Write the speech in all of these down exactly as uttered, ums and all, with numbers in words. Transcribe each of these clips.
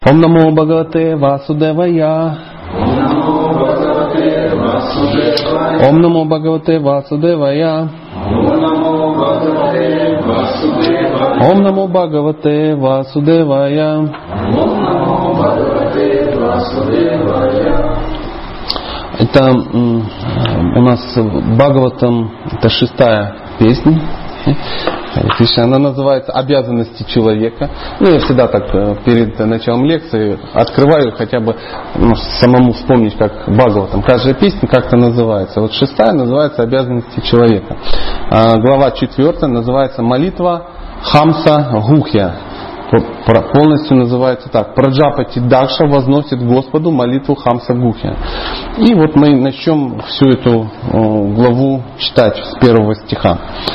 Ом намо Бхагавате Васудевая. Ом намо Бхагавате Васудевая. Ом намо Бхагавате Васудевая. Это у нас Бхагаватам, это шестая песня. Она называется «Обязанности человека». Ну, я всегда так перед началом лекции открываю хотя бы ну, самому вспомнить, как Бхагаватам. Каждая песня как-то называется. Вот шестая называется «Обязанности человека». А глава четвертая называется «Молитва Хамса Гухья». Полностью называется так. Праджапати Дакша возносит Господу молитву Хамса Гухья. И вот мы начнем всю эту главу читать с первого стиха.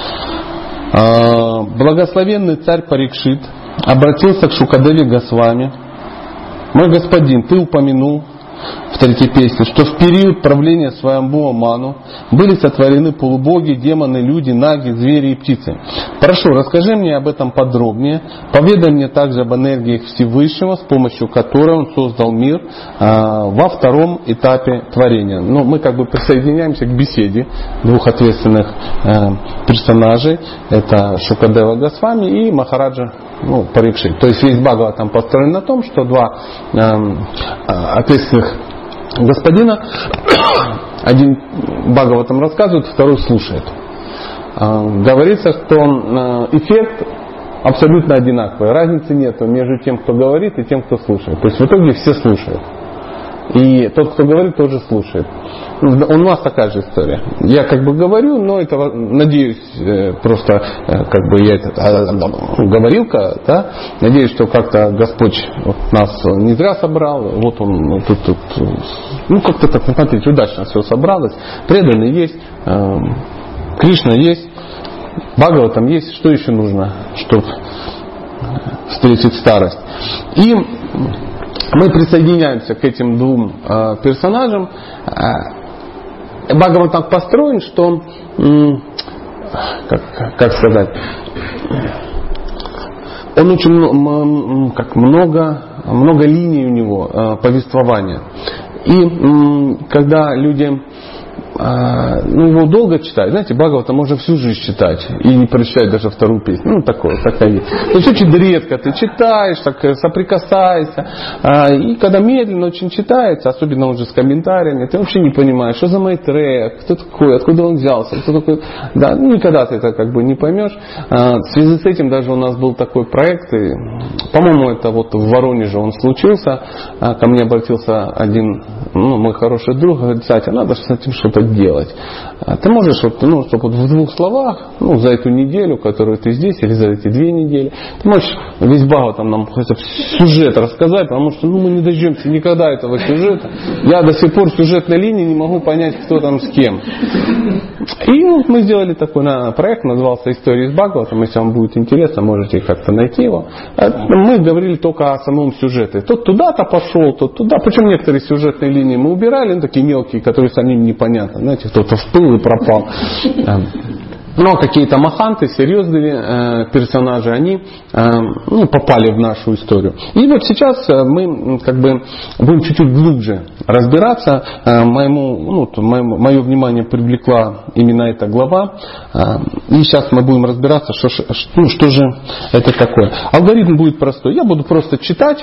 Благословенный царь Парикшит обратился к Шукадеве Госвами. Мой господин, ты упомянул в третьей песне, что в период правления Сваямбхува Ману были сотворены полубоги, демоны, люди, наги, звери и птицы. Прошу, расскажи мне об этом подробнее. Поведай мне также об энергиях Всевышнего, с помощью которой он создал мир а, во втором этапе творения. Ну, мы как бы присоединяемся к беседе двух ответственных э, персонажей. Это Шукадева Госвами и Махараджа ну, Парикшит. То есть весь Бхагаватам построен на том, что два э, ответственных господина, один Бхагаватам рассказывает, второй слушает. Говорится, что эффект абсолютно одинаковый. Разницы нет между тем, кто говорит, и тем, кто слушает. То есть в итоге все слушают. И тот, кто говорит, тоже слушает. У нас такая же история. Я как бы говорю, но это, надеюсь, просто как бы я это, говорилка, да? Надеюсь, что как-то Господь вот нас не зря собрал. Вот он тут, тут ну как-то так, смотрите, удачно все собралось. Преданный есть, Кришна есть, Бхагаватам есть. Что еще нужно, чтобы встретить старость? И мы присоединяемся к этим двум э, персонажам. Бхагаватам так построен, что, м, как, как сказать, он очень м, как много, много линий у него э, повествования. И м, когда люди ну, его долго читать, знаете, Бхагаватам можно всю жизнь читать и не прочитать даже вторую песню. Ну, такое, такая есть. То есть очень редко ты читаешь, так соприкасаешься. И когда медленно очень читается, особенно уже с комментариями, ты вообще не понимаешь, что за Майтрея, кто такой, откуда он взялся, кто такой. Да, ну, никогда ты это как бы не поймешь. В связи с этим даже у нас был такой проект, и, по-моему, это вот в Воронеже он случился. Ко мне обратился один ну, мой хороший друг, говорит, Сатя, надо с этим что-то делать. Ты можешь, вот, ну, чтобы вот в двух словах, ну, за эту неделю, которую ты здесь, или за эти две недели, ты можешь весь Бхагаватам нам хотя бы сюжет рассказать, потому что ну, мы не дождемся никогда этого сюжета. Я до сих пор в сюжетной линии не могу понять, кто там с кем. И вот мы сделали такой на, проект, назывался «История из Бхагаватам». Если вам будет интересно, можете как-то найти его. Мы говорили только о самом сюжете. Тот туда-то пошел, тот туда. Причем некоторые сюжетные линии мы убирали, ну, такие мелкие, которые самим непонятно. Знаете, кто-то всплыл и пропал. Но какие-то маханты, серьезные э, персонажи, они э, ну, попали в нашу историю. И вот сейчас мы как бы будем чуть-чуть глубже разбираться. Э, моему, ну, моему, мое внимание привлекла именно эта глава. Э, и сейчас мы будем разбираться, что, ну, что же это такое. Алгоритм будет простой. Я буду просто читать,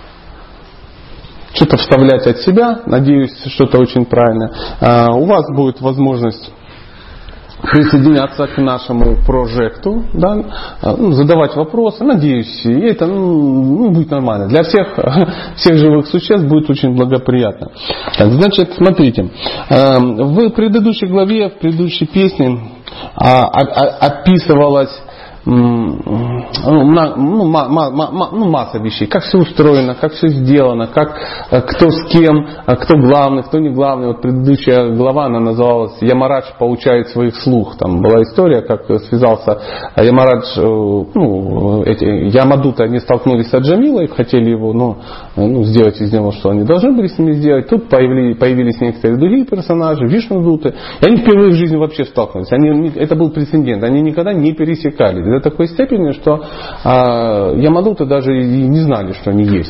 что-то вставлять от себя. Надеюсь, что-то очень правильно. Э, у вас будет возможность присоединяться к нашему прожекту, да, задавать вопросы. Надеюсь, и это ну, будет нормально. Для всех, всех живых существ будет очень благоприятно. Так, значит, смотрите. В предыдущей главе, в предыдущей песне описывалось ну, ну, масса вещей, как все устроено, как все сделано, как, кто с кем, кто главный, кто не главный. Вот предыдущая глава, она называлась «Ямарадж получает своих слуг». Там была история, как связался Ямарадж, ну, эти Ямадуты, они столкнулись с Аджамилой, хотели его ну, ну, сделать из него, что они должны были с ними сделать. Тут появились, появились некоторые другие персонажи, Вишнудуты, и они впервые в жизни вообще столкнулись. Они, это был прецедент, они никогда не пересекались. До такой степени, что а, Ямадуты даже и не знали, что они есть.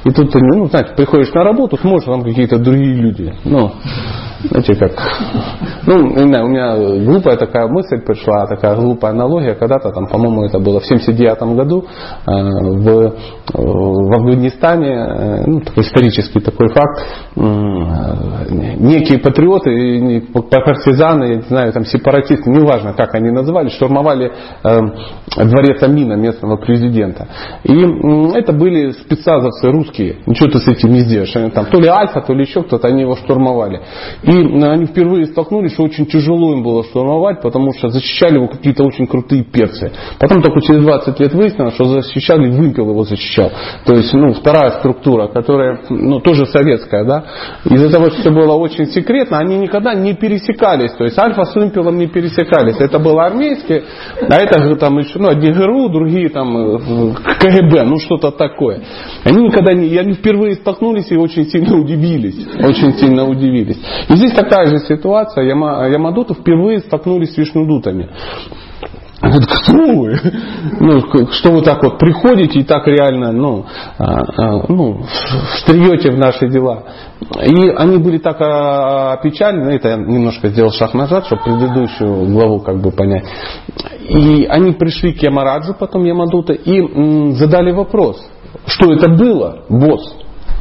И тут ты, ну, знаете, приходишь на работу, смотришь, там какие-то другие люди. Ну, знаете, как... Ну, не знаю, у меня глупая такая мысль пришла, такая глупая аналогия. Когда-то, там, по-моему, это было в семьдесят девятом году э, в, в Афганистане, ну, такой исторический такой факт, э, некие патриоты, партизаны, я не знаю, там, сепаратисты, неважно, как они называли, штурмовали э, дворец Амина, местного президента. И э, это были спецназовцы русские, ничего ты с этим не сделаешь. Они, там, то ли Альфа, то ли еще кто-то, они его штурмовали. И они впервые столкнулись, что очень тяжело им было штурмовать, потому что защищали его какие-то очень крутые перцы. Потом только через двадцать лет выяснилось, что защищали, вымпел его защищал. То есть, ну, вторая структура, которая, ну, тоже советская, да. Из-за того, что все было очень секретно, они никогда не пересекались. То есть, Альфа с вымпелом не пересекались. Это было армейские, а это там еще, ну, одни ГРУ, другие там КГБ, ну, что-то такое. Они никогда не, они впервые столкнулись и очень сильно удивились. Очень сильно удивились. И здесь такая же ситуация. Ямадуты впервые столкнулись с вишнудутами. Они говорят, кто вы? Ну, что вы так вот приходите и так реально, ну, ну, встреете в наши дела. И они были так опечалены, это я немножко сделал шаг назад, чтобы предыдущую главу как бы понять. И они пришли к Ямараджу, потом Ямадута, и задали вопрос, что это было, босс?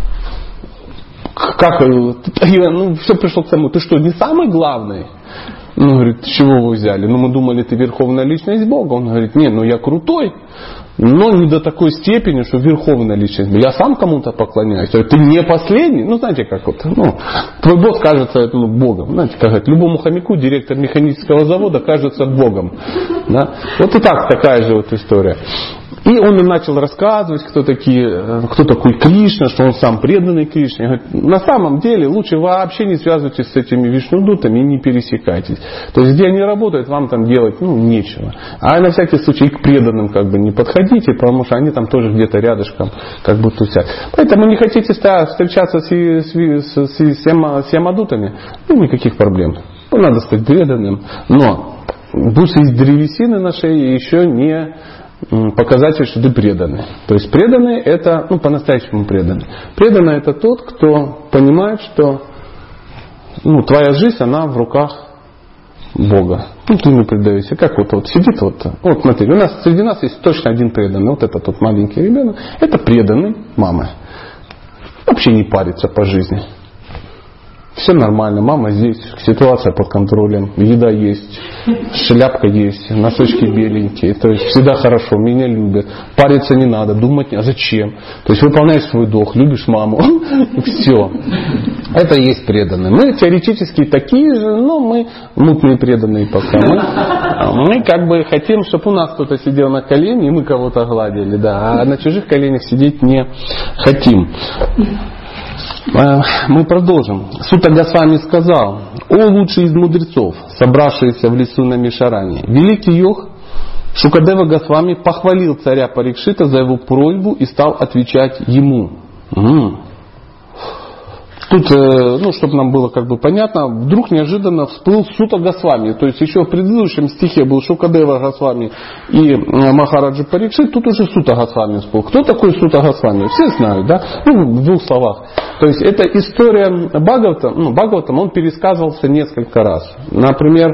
Как, ну, все пришло к тому, ты что, не самый главный? Ну, говорит, с чего вы взяли? Ну, мы думали, ты верховная личность Бога. Он говорит, не, ну я крутой, но не до такой степени, что верховная личность. Я сам кому-то поклоняюсь. Ты не последний? Ну, знаете, как вот, ну, твой босс кажется это, ну, Богом. Знаете, как говорят, любому хомяку директор механического завода кажется Богом. Да? Вот и так такая же вот история. И он им начал рассказывать, кто, такие, кто такой Кришна, что он сам преданный Кришне. Говорит, на самом деле лучше вообще не связывайтесь с этими вишнудутами и не пересекайтесь. То есть где они работают, вам там делать, ну, нечего. А на всякий случай к преданным как бы не подходите, потому что они там тоже где-то рядышком как бы тусят. Поэтому не хотите встречаться с, с, с, с, с ямадутами, ну, никаких проблем. Ну, надо стать преданным. Но бусы из древесины на шее еще не показатель, что ты преданный. То есть преданный это, ну, по-настоящему преданный. Преданный это тот, кто понимает, что, ну, твоя жизнь, она в руках Бога. Ну, ты ему предаешься. Как вот, вот сидит вот, вот смотри, у нас среди нас есть точно один преданный. Вот этот вот маленький ребенок. Это преданный мамы. Вообще не парится по жизни. Все нормально, мама здесь, ситуация под контролем, еда есть, шляпка есть, носочки беленькие, то есть всегда хорошо, меня любят, париться не надо, думать не, а зачем? То есть выполняешь свой долг, любишь маму, и все. Это и есть преданные. Мы теоретически такие же, но мы мутные преданные пока. Мы, мы как бы хотим, чтобы у нас кто-то сидел на колене, и мы кого-то гладили, да, а на чужих коленях сидеть не хотим. Мы продолжим. Сута Госвами сказал: «О лучший из мудрецов, собравшиеся в лесу на Мишаране, великий йог Шукадева Госвами похвалил царя Парикшита за его просьбу и стал отвечать ему». Угу. Тут, ну, чтобы нам было как бы понятно, вдруг неожиданно всплыл Сута Госвами. То есть еще в предыдущем стихе был Шукадева Госвами и Махараджа Парикшит, тут уже Сута Госвами всплыл. Кто такой Сута Госвами? Все знают, да? Ну, в двух словах. То есть это история Бхагавата, ну, Бхагаватам, он пересказывался несколько раз. Например,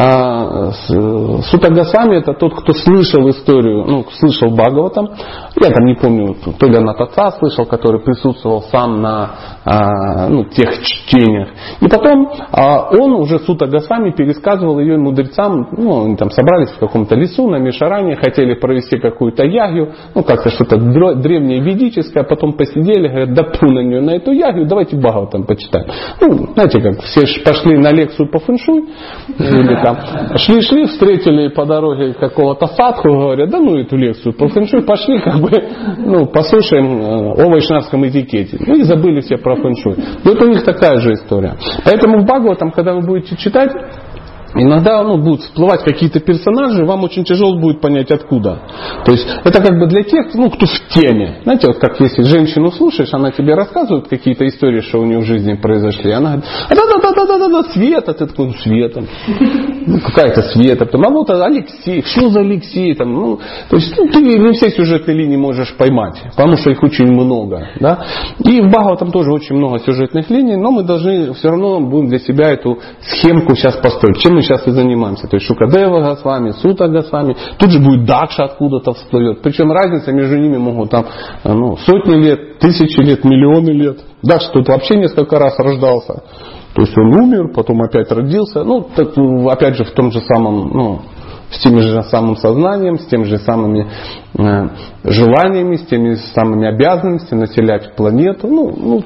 Сута Госвами это тот, кто слышал историю, ну, слышал Бхагаватам. Я там не помню, то ли Анататса слышал, который присутствовал сам на ну, тех чтениях. И потом а, он уже Сута Госвами пересказывал ее мудрецам. Ну, они там собрались в каком-то лесу на Мишаране, хотели провести какую-то ягью, ну, как-то что-то древнее ведическое, потом посидели, говорят, да пу на нее, на эту ягью, давайте Бхагаватам почитаем. Ну, знаете, как все пошли на лекцию по фэншуй, или там шли-шли, встретили по дороге какого-то садху, говорят, да ну эту лекцию по фэншуй, пошли как бы, ну, послушаем о вайшнавском этикете. Ну и забыли все про фэншуй. Но это у них такая же история. Поэтому в Бхагаватам, когда вы будете читать, иногда, ну, будут всплывать какие-то персонажи, вам очень тяжело будет понять откуда. То есть это как бы для тех, ну, кто в теме. Знаете, вот как если женщину слушаешь, она тебе рассказывает какие-то истории, что у нее в жизни произошли. Она говорит, да-да-да-да-да-да, надо Света. Ты такой, ну Света. Ну, какая-то Света. Потом, а вот Алексей. Что за Алексей? Там, ну, то есть ну, ты не все сюжетные линии можешь поймать, потому что их очень много. Да? И в Бхагаватам тоже очень много сюжетных линий, но мы должны все равно будем для себя эту схемку сейчас построить. Чем мы сейчас и занимаемся. То есть Шукадева Госвами, Сута Госвами. Тут же будет Дакша откуда-то всплывет. Причем разница между ними могут там ну, сотни лет, тысячи лет, миллионы лет. Дакша тут вообще несколько раз рождался. То есть он умер, потом опять родился. Ну, так, опять же, в том же самом, ну, с тем же самым сознанием, с теми же самыми э, желаниями, с теми же самыми обязанностями населять планету. Ну, ну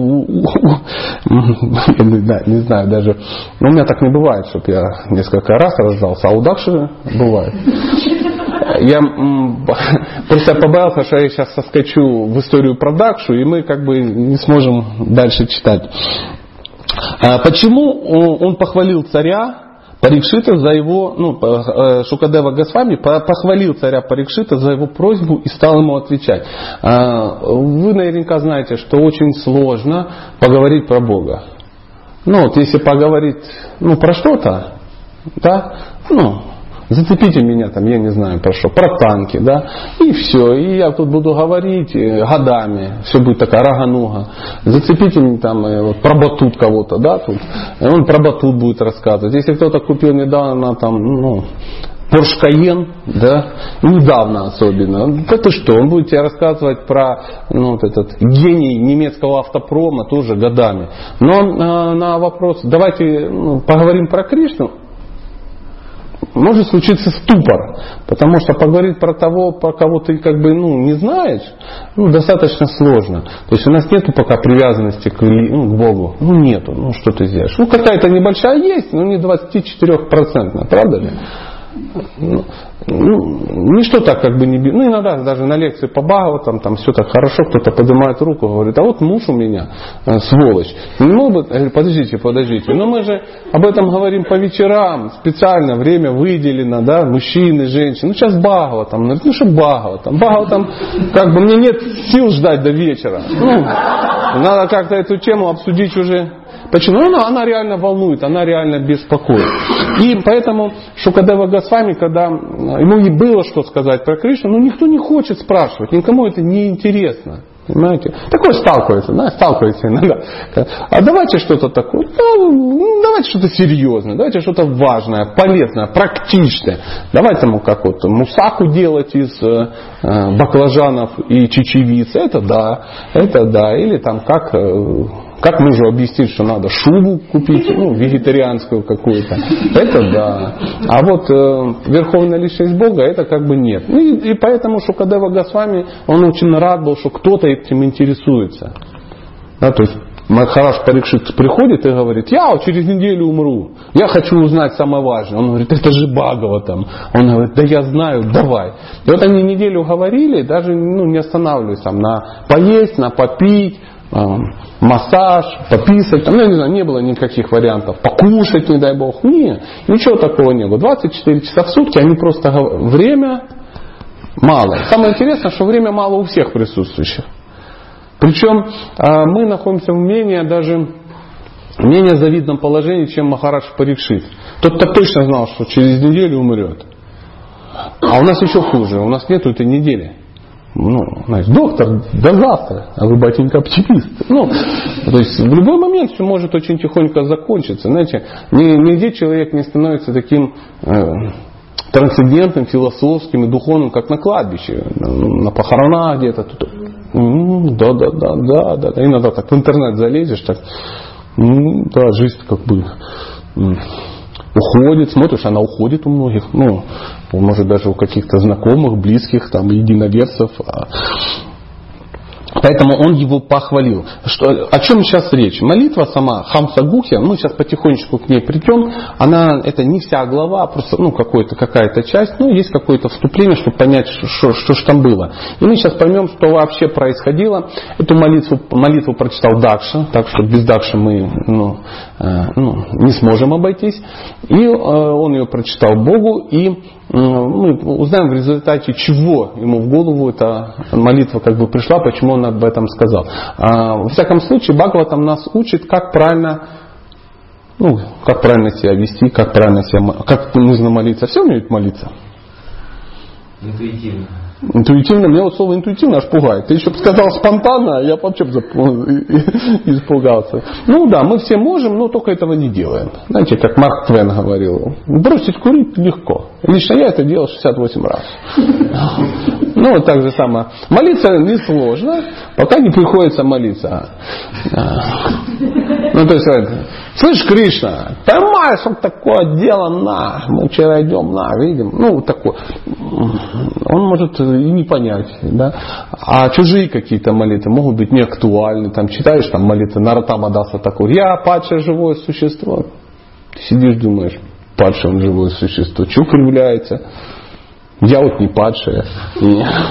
не знаю даже. Но у меня так не бывает, чтобы я несколько раз рождался, а у Дакши бывает. Я просто побоялся, что я сейчас соскочу в историю про Дакшу, и мы как бы не сможем дальше читать. Почему он похвалил царя Парикшита за его, ну, Шукадева Госвами похвалил царя Парикшита за его просьбу и стал ему отвечать? Вы наверняка знаете, что очень сложно поговорить про Бога. Ну, вот если поговорить, ну, про что-то, да, ну, зацепите меня там, я не знаю про что, про танки, да, и все. И я тут буду говорить годами, все будет такая рагануга. Зацепите меня там вот, про батут кого-то, да, тут. И он про батут будет рассказывать. Если кто-то купил недавно там, ну, Porsche Cayenne, да, недавно особенно, это что, он будет тебе рассказывать про ну, вот этот гений немецкого автопрома тоже годами. Но э, на вопрос, давайте ну, поговорим про Кришну, может случиться ступор, потому что поговорить про того, про кого ты как бы ну, не знаешь, ну, достаточно сложно. То есть у нас нету пока привязанности к, ну, к Богу. Ну нету, ну что ты сделаешь. Ну какая-то небольшая есть, но не двадцать четыре процента, правда ли? Ну, ничто так как бы не... Ну, иногда даже на лекции по Бхагаватам, там все так хорошо, кто-то поднимает руку, говорит, а вот муж у меня, сволочь. Не мог бы... Я говорю, подождите, подождите. Но мы же об этом говорим по вечерам, специально время выделено, да, мужчины, женщины. Ну, сейчас Бхагаватам. Говорит, ну, что Бхагаватам? Бхагаватам, как бы, мне нет сил ждать до вечера. Ну, надо как-то эту тему обсудить уже... Почему? Она, она реально волнует, она реально беспокоит. И поэтому Шукадева Госвами, когда ему и было что сказать про Кришну, но никто не хочет спрашивать, никому это не интересно. Понимаете? Такое сталкивается, да, сталкивается иногда. А давайте что-то такое, ну, давайте что-то серьезное, давайте что-то важное, полезное, практичное. Давайте там как вот мусаку делать из э, баклажанов и чечевицы, это да, это да. Или там как... Э, Как мужу объяснить, что надо шубу купить, ну, вегетарианскую какую-то? Это да. А вот э, верховная личность Бога, это как бы нет. И, и поэтому Шукадева Госвами, он очень рад был, что кто-то этим интересуется. Да, то есть Махараш Парикшит приходит и говорит, я вот через неделю умру, я хочу узнать самое важное. Он говорит, это же Бхагаватам. Он говорит, да я знаю, давай. И вот они неделю говорили, даже ну, не останавливаясь там, на поесть, на попить, массаж, пописать, там, ну, я не знаю, не было никаких вариантов, покушать, не дай бог, нет, ничего такого не было. двадцать четыре часа в сутки, они просто говорят, время мало. Самое интересное, что время мало у всех присутствующих. Причем мы находимся в менее даже менее завидном положении, чем Махарадж Парикшит. Тот-то точно знал, что через неделю умрет. А у нас еще хуже, у нас нету этой недели. Ну, знаешь, доктор, до завтра, а вы, батенька, оптимист. Ну, то есть в любой момент все может очень тихонько закончиться. Знаете, нигде человек не становится таким э, трансцендентным, философским и духовным, как на кладбище, на похоронах где-то. Да, да, да, да, да, да. Иногда так в интернет залезешь, так, да, жизнь как бы уходит, смотришь, она уходит у многих, ну, может даже у каких-то знакомых, близких, там, единоверцев. Поэтому он его похвалил. Что, о чем сейчас речь? Молитва сама, Хамса Гухья, мы сейчас потихонечку к ней придем, она, это не вся глава, просто ну, какой-то, какая-то часть, ну, есть какое-то вступление, чтобы понять, что, что же там было. И мы сейчас поймем, что вообще происходило. Эту молитву, молитву прочитал Дакша, так что без Дакши мы ну, э, ну, не сможем обойтись. И э, он ее прочитал Богу, и мы узнаем в результате, чего ему в голову эта молитва как бы пришла, почему он об этом сказал. Во всяком случае, Бхагаватам нас учит, как правильно Ну, как правильно себя вести, как правильно себя, как нужно молиться. Все умеют молиться? Интуитивно. Интуитивно, меня вот слово интуитивно аж пугает. Ты еще бы сказал спонтанно, я вообще бы испугался. Ну да, мы все можем, но только этого не делаем. Знаете, как Марк Твен говорил, бросить курить легко. Лично я это делал шестьдесят восемь раз. Ну вот так же самое. Молиться несложно, пока не приходится молиться. Ну то есть, слышь, Кришна, понимаешь, что такое дело, на, мы вчера идем, на, видим, ну такое. Он может и не понять, да. А чужие какие-то молитвы могут быть неактуальны. Там читаешь там молитвы Нароттама Даса Такур, я падшее живое существо. Ты сидишь, думаешь, падшее он живое существо, чего кривляется? Я вот не падшее. И,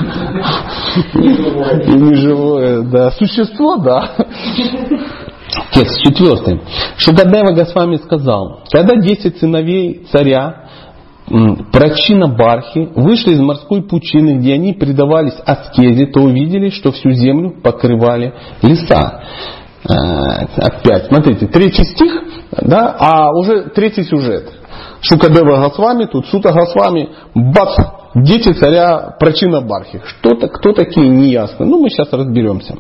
и не живое, да. Существо, да. Текст четвертый. Шукадева Госвами сказал, когда десять сыновей царя Прачина Бархи вышли из морской пучины, где они предавались аскезе, то увидели, что всю землю покрывали леса. Опять, смотрите, третий стих, да, а уже третий сюжет. Шукадева Госвами, тут Сута Госвами, бац, дети царя Прачина Бархи. Что-то, кто такие, неясно. Ну, мы сейчас разберемся.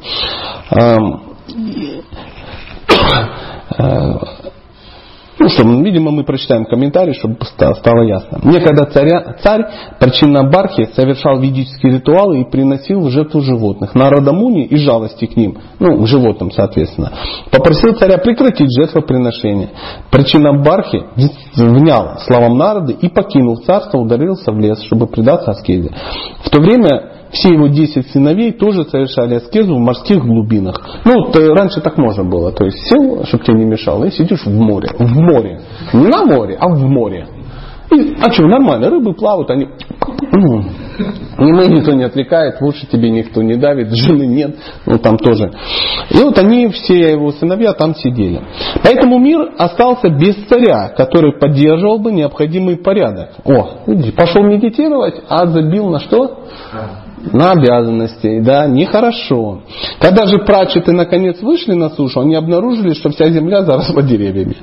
Ну что, видимо, мы прочитаем комментарий, чтобы стало ясно. Некогда царя, царь Прачина Бархи совершал ведические ритуалы и приносил в жертву животных. Нарада Муни из жалости к ним, ну, к животным, соответственно, попросил царя прекратить жертвоприношение. Прачина Бархи внял словам Нарады и, покинув царство, удалился в лес, чтобы предаться аскезе. В то время все его десять сыновей тоже совершали аскезу в морских глубинах. Ну, вот, раньше так можно было. То есть сел, чтобы тебе не мешало, и сидишь в море. В море. Не на море, а в море. И, а что, нормально, рыбы плавают, они... Ну, никто не отвлекает, лучше тебе никто не давит, жены нет, ну там тоже. И вот они, все его сыновья там сидели. Поэтому мир остался без царя, который поддерживал бы необходимый порядок. О, видите, пошел медитировать, а забил на что? На обязанности, да, нехорошо. Когда же прачеты наконец вышли на сушу, они обнаружили, что вся земля заросла деревьями.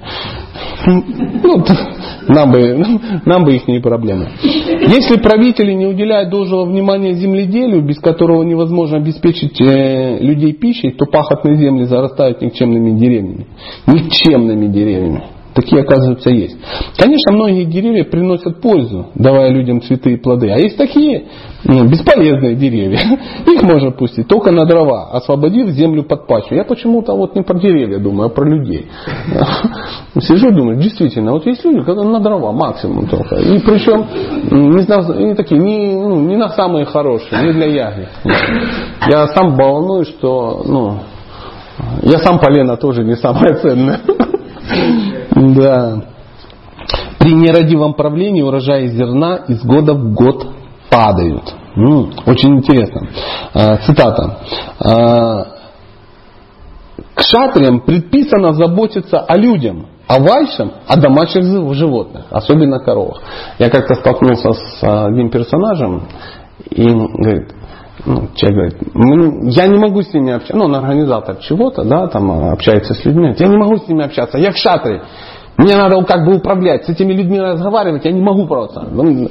Ну, нам бы, нам бы их не проблемы. Если правители не уделяют должного внимания земледелию, без которого невозможно обеспечить э, людей пищей, то пахотные земли зарастают никчемными деревьями. Никчемными деревьями. Такие, оказывается, есть. Конечно, многие деревья приносят пользу, давая людям цветы и плоды. А есть такие ну, бесполезные деревья. Их можно пустить только на дрова, освободив землю под пачу. Я почему-то вот не про деревья думаю, а про людей. Сижу и думаю, действительно, вот есть люди, которые на дрова максимум только. И причем не, не такие, не, ну, не на самые хорошие, не для ягод. Я сам волнуюсь, что ну, я сам полено тоже не самое ценное. Да. При нерадивом правлении урожаи зерна из года в год падают. М-м, очень интересно. А, цитата. А, Кшатриям предписано заботиться о людях, а вайшам о домашних животных, особенно коровах. Я как-то столкнулся с одним персонажем и говорит, ну, человек говорит, я не могу с ними общаться, ну, он организатор чего-то, да, там общается с людьми, я не могу с ними общаться, я кшатри, мне надо как бы управлять, с этими людьми разговаривать, я не могу просто.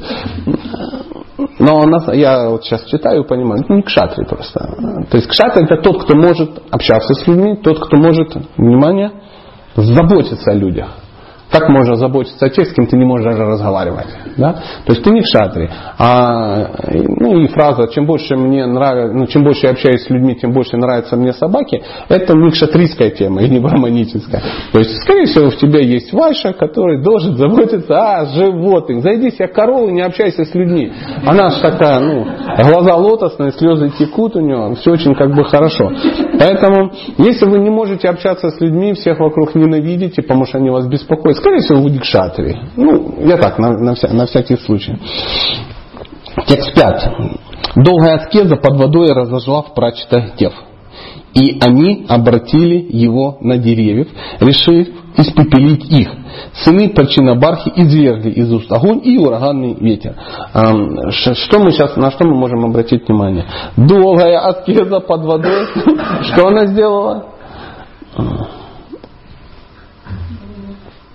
Но нас, я вот сейчас читаю и понимаю, это не кшатри просто. То есть кшатри это тот, кто может общаться с людьми, тот, кто может, внимание, заботиться о людях. Как можно заботиться о тех, с кем ты не можешь даже разговаривать? Да? То есть ты не кшатри. А, ну и фраза, чем больше мне нравится, ну, чем больше я общаюсь с людьми, тем больше нравятся мне собаки, это не кшатрийская тема и не брахманическая. То есть, скорее всего, в тебе есть вайша, который должен заботиться о животных. Зайди себе корову, не общайся с людьми. Она же такая, ну, глаза лотосные, слезы текут у нее, все очень как бы хорошо. Поэтому, если вы не можете общаться с людьми, всех вокруг ненавидите, потому что они вас беспокоят, скорее всего, вы не кшатри. Ну, я так, на, на, вся, на всякий случай. Текст пять. Долгая аскеза под водой разожгла в прачетах дев. И они обратили его на деревьев, решив испепелить их. Сыны Прачина Бархи извергли из уст огонь и ураганный ветер. Что мы сейчас, на что мы можем обратить внимание? Долгая аскеза под водой. Что она сделала?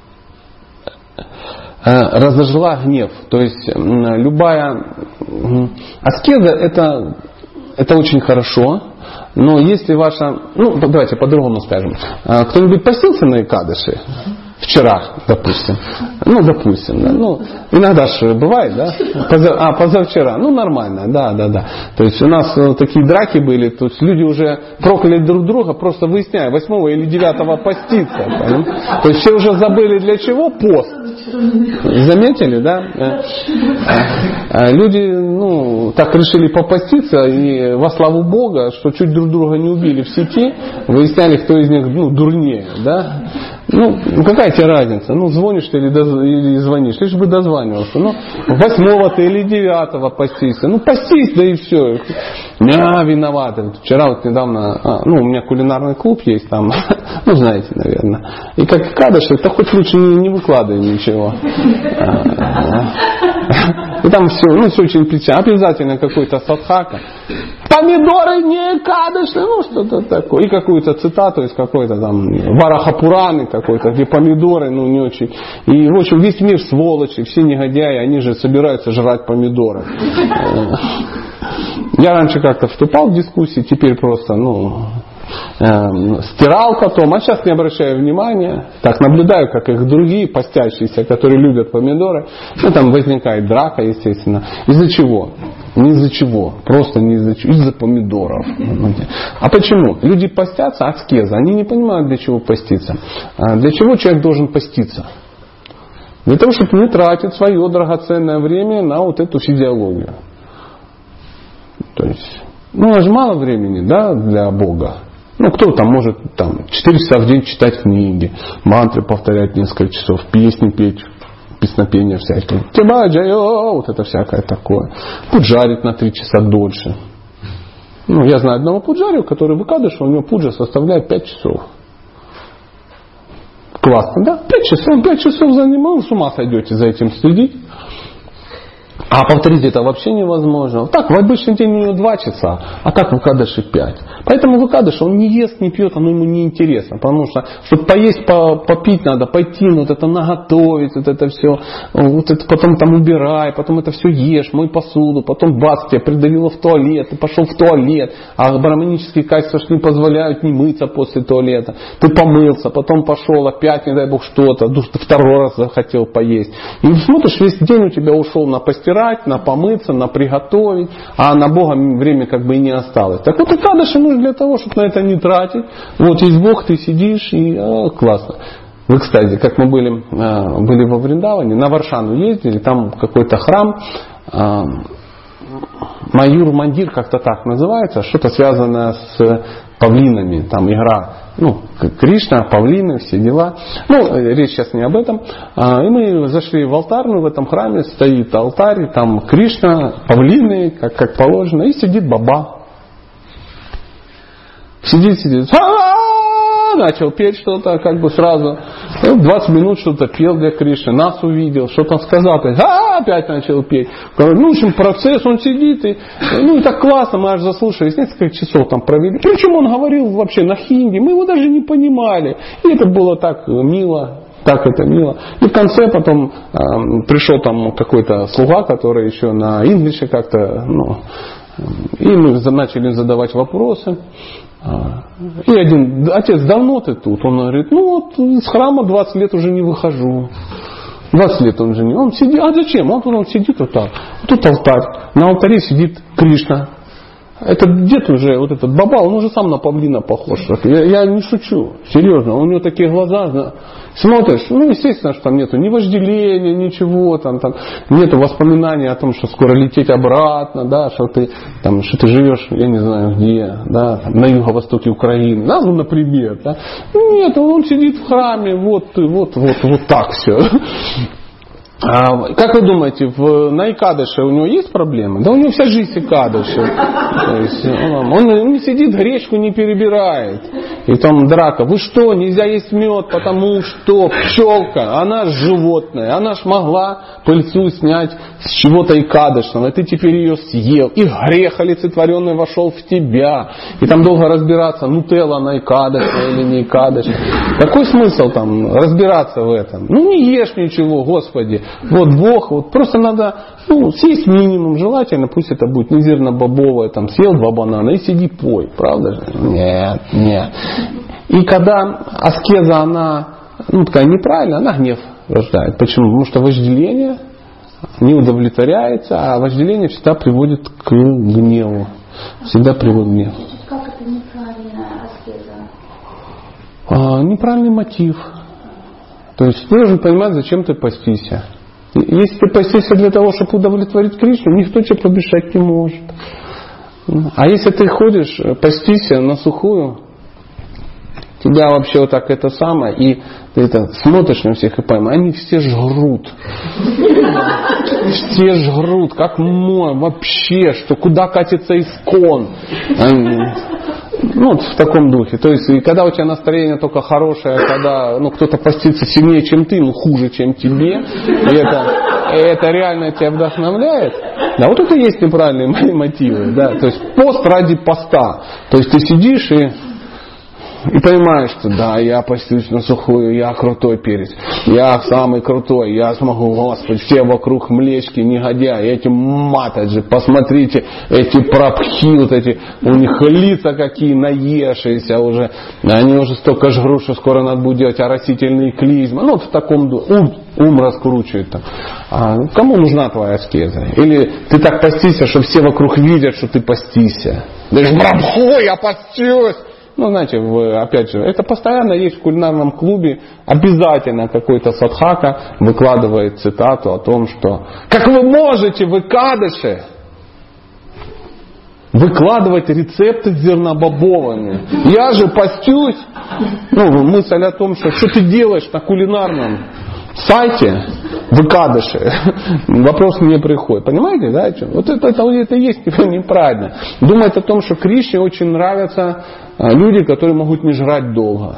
разожгла гнев. То есть любая аскеза это, это очень хорошо. Но если ваша... Ну, давайте по-другому скажем. Кто-нибудь постился на Экадыши? Вчера, допустим. Ну, допустим, да. Ну, иногда же бывает, да? Поза, а, позавчера. Ну, нормально, да, да, да. То есть у нас такие драки были, то есть люди уже прокляли друг друга, просто выясняя, восьмого или девятого поститься. Понимаете? То есть все уже забыли для чего пост. Заметили, да? Люди, ну, так решили попаститься и во славу Бога, что чуть друг друга не убили в сети, выясняли, кто из них, ну, дурнее, да? Ну, какая тебе разница? Ну, звонишь ты или, доз... или звонишь, лишь бы дозванивался. Ну, восьмого ты или девятого постися. Ну, постись, да и все. Я виноват. Вчера вот недавно, а, ну, у меня кулинарный клуб есть там, ну, знаете, наверное. И как Кадыши, то хоть лучше не, не выкладывай ничего. И там все, ну, все очень печально. Обязательно какой-то садхака. Помидоры не Кадыши, ну, что-то такое. И какую-то цитату из какой-то там Варахапураны какой-то, где помидоры, ну, не очень. И, в общем, весь мир сволочи, все негодяи, они же собираются жрать помидоры. Я раньше как-то вступал в дискуссии, теперь просто, ну, э, стирал потом, а сейчас не обращаю внимания. Так, наблюдаю, как их другие постящиеся, которые любят помидоры. Ну, там возникает драка, естественно. Из-за чего? Не из-за чего. Просто не из-за чего. Из-за помидоров. А почему? Люди постятся, аскеза. Они не понимают, для чего поститься. А для чего человек должен поститься? Для того, чтобы не тратить свое драгоценное время на вот эту физиологию. То есть, ну, у нас же мало времени, да, для Бога. Ну, кто там может там, четыре часа в день читать книги, мантры повторять несколько часов, песни петь, песнопения всякие. Тибаджайо, вот это всякое такое. Пуджарить на три часа дольше. Ну, я знаю одного пуджарию, который выкадыш, у него пуджа составляет пять часов. Классно, да? пять часов, пять часов занимал, с ума сойдете за этим следить. А повторить это вообще невозможно. Так, в обычный день у него два часа, а так в Экадыши пять. Поэтому в Экадыши он не ест, не пьет, оно ему не интересно. Потому что, чтобы поесть, попить надо, пойти, вот это наготовить, вот это все, вот это потом там убирай, потом это все ешь, мой посуду, потом бац, тебя придавило в туалет, ты пошел в туалет, а браманические качества не позволяют не мыться после туалета. Ты помылся, потом пошел опять, не дай бог, что-то, ты второй раз захотел поесть. И смотришь, весь день у тебя ушел на постирать, на помыться, на приготовить, а на Бога время как бы и не осталось. Так вот, Экадыши нужно для того, чтобы на это не тратить. Вот есть Бог, ты сидишь и а, классно. Вы, кстати, как мы были, были во Вриндаване, на Варшану ездили, там какой-то храм, Маюр-Мандир, как-то так называется, что-то связанное с павлинами, там игра, ну, Кришна, павлины, все дела. Ну, речь сейчас не об этом. И мы зашли в алтарную, в этом храме стоит алтарь, там Кришна, павлины, как, как положено, и сидит баба. Сидит, сидит. Начал петь что-то, как бы сразу. двадцать минут что-то пел для Кришны. Нас увидел, что-то сказал. А, опять начал петь. Ну, в общем, процесс, он сидит. И, ну, и так классно, мы аж заслушались. Несколько часов там провели. Причем он говорил вообще на хинди. Мы его даже не понимали. И это было так мило. Так это мило. И в конце потом э, пришел там какой-то слуга, который еще на инглише как-то, ну, и мы начали задавать вопросы. И один, отец, давно ты тут? Он говорит, ну вот из храма двадцать лет уже не выхожу. двадцать лет он же не... Он сидит, а зачем? Он, он сидит вот так. Тут алтарь. На алтаре сидит Кришна. Этот дед уже, вот этот баба, он уже сам на павлина похож. Я, я не шучу. Серьезно. У него такие глаза. Смотришь, ну, естественно, что там нету ни вожделения, ничего, там, там нету воспоминаний о том, что скоро лететь обратно, да, что ты, там, что ты живешь, я не знаю где, да, там, на юго-востоке Украины, да, ну, например, да. Нет, он сидит в храме, вот, вот, вот, вот так все. А, как вы думаете, в, на Экадыше у него есть проблемы? Да у него вся жизнь Экадыши. То есть он, он не сидит, гречку не перебирает. и там драка. Вы что, нельзя есть мед, потому что пчелка, она ж животное, она ж могла пыльцу снять с чего-то икадышного, и ты теперь ее съел, и грех олицетворенный вошел в тебя, и там долго разбираться, нутелла она икадышная или не икадышная. Какой смысл там разбираться в этом? Ну не ешь ничего, Господи, вот Бог, вот просто надо ну, съесть минимум, желательно, пусть это будет не зернобобовое, там съел два банана и сиди пой, правда же? Нет, нет. И когда аскеза, она ну, такая неправильная, она гнев рождает. Почему? Потому что вожделение не удовлетворяется, а вожделение всегда приводит к гневу. Всегда приводит к гневу. Как это неправильная аскеза? А, неправильный мотив. То есть ты должен понимать, зачем ты постишься. Если ты постишься для того, чтобы удовлетворить Кришну, никто тебе помешать не может. А если ты ходишь, постишься на сухую, тебя вообще вот так это самое, и ты это смотришь на всех и поймаешь, они все жрут. Все жрут, как мой, вообще, что куда катится искон. Ну, вот в таком духе. То есть, и когда у тебя настроение только хорошее, когда ну, кто-то постится сильнее, чем ты, ну хуже, чем тебе, и это, и это реально тебя вдохновляет, да, вот это и есть неправильные мотивы. Да, то есть пост ради поста. То есть ты сидишь и И понимаешь, что да, я постюсь на сухую, я крутой перец, я самый крутой, я смогу, Господи, все вокруг млечки, негодяи, эти матаджи, посмотрите, эти прабхи, вот эти, у них лица какие наевшиеся уже, они уже столько жрут, что скоро надо будет делать оросительные клизмы, ну вот в таком духе, ум, ум раскручивает там. А кому нужна твоя аскеза? Или ты так постишься, что все вокруг видят, что ты постишься? Говоришь, прабху, я постюсь! Ну, знаете, опять же, это постоянно есть в кулинарном клубе. Обязательно какой-то садхака выкладывает цитату о том, что как вы можете, вы кадыши, выкладывать рецепты с зернобобовыми. Я же постюсь. Ну, мысль о том, что что ты делаешь на кулинарном сайте, выкадыши. Вопрос мне приходит. Понимаете, да? Вот это, это, это есть неправильно. Думает о том, что Кришне очень нравятся люди, которые могут не жрать долго.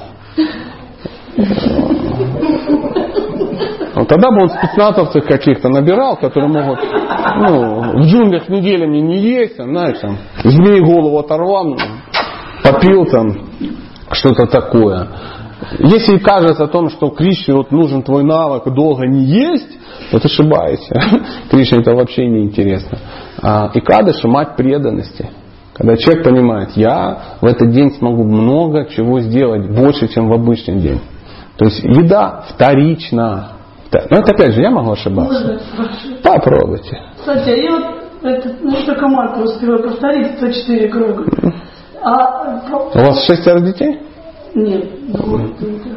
Вот тогда бы он спецназовцев каких-то набирал, которые могут ну, в джунглях неделями не есть, знаешь, там, змей голову оторвал, попил там что-то такое. Если кажется о том, что Кришне вот нужен твой навык долго не есть, то ты ошибаешься. Кришне это вообще не интересно. А икадыши — мать преданности. Когда человек понимает, я в этот день смогу много чего сделать, больше, чем в обычный день. То есть еда вторична. Но это опять же, я могу ошибаться. Попробуйте. Кстати, я вот это, ну, только мантру успела повторить сто четыре круга. А, У вас шестеро детей? Нет, двое.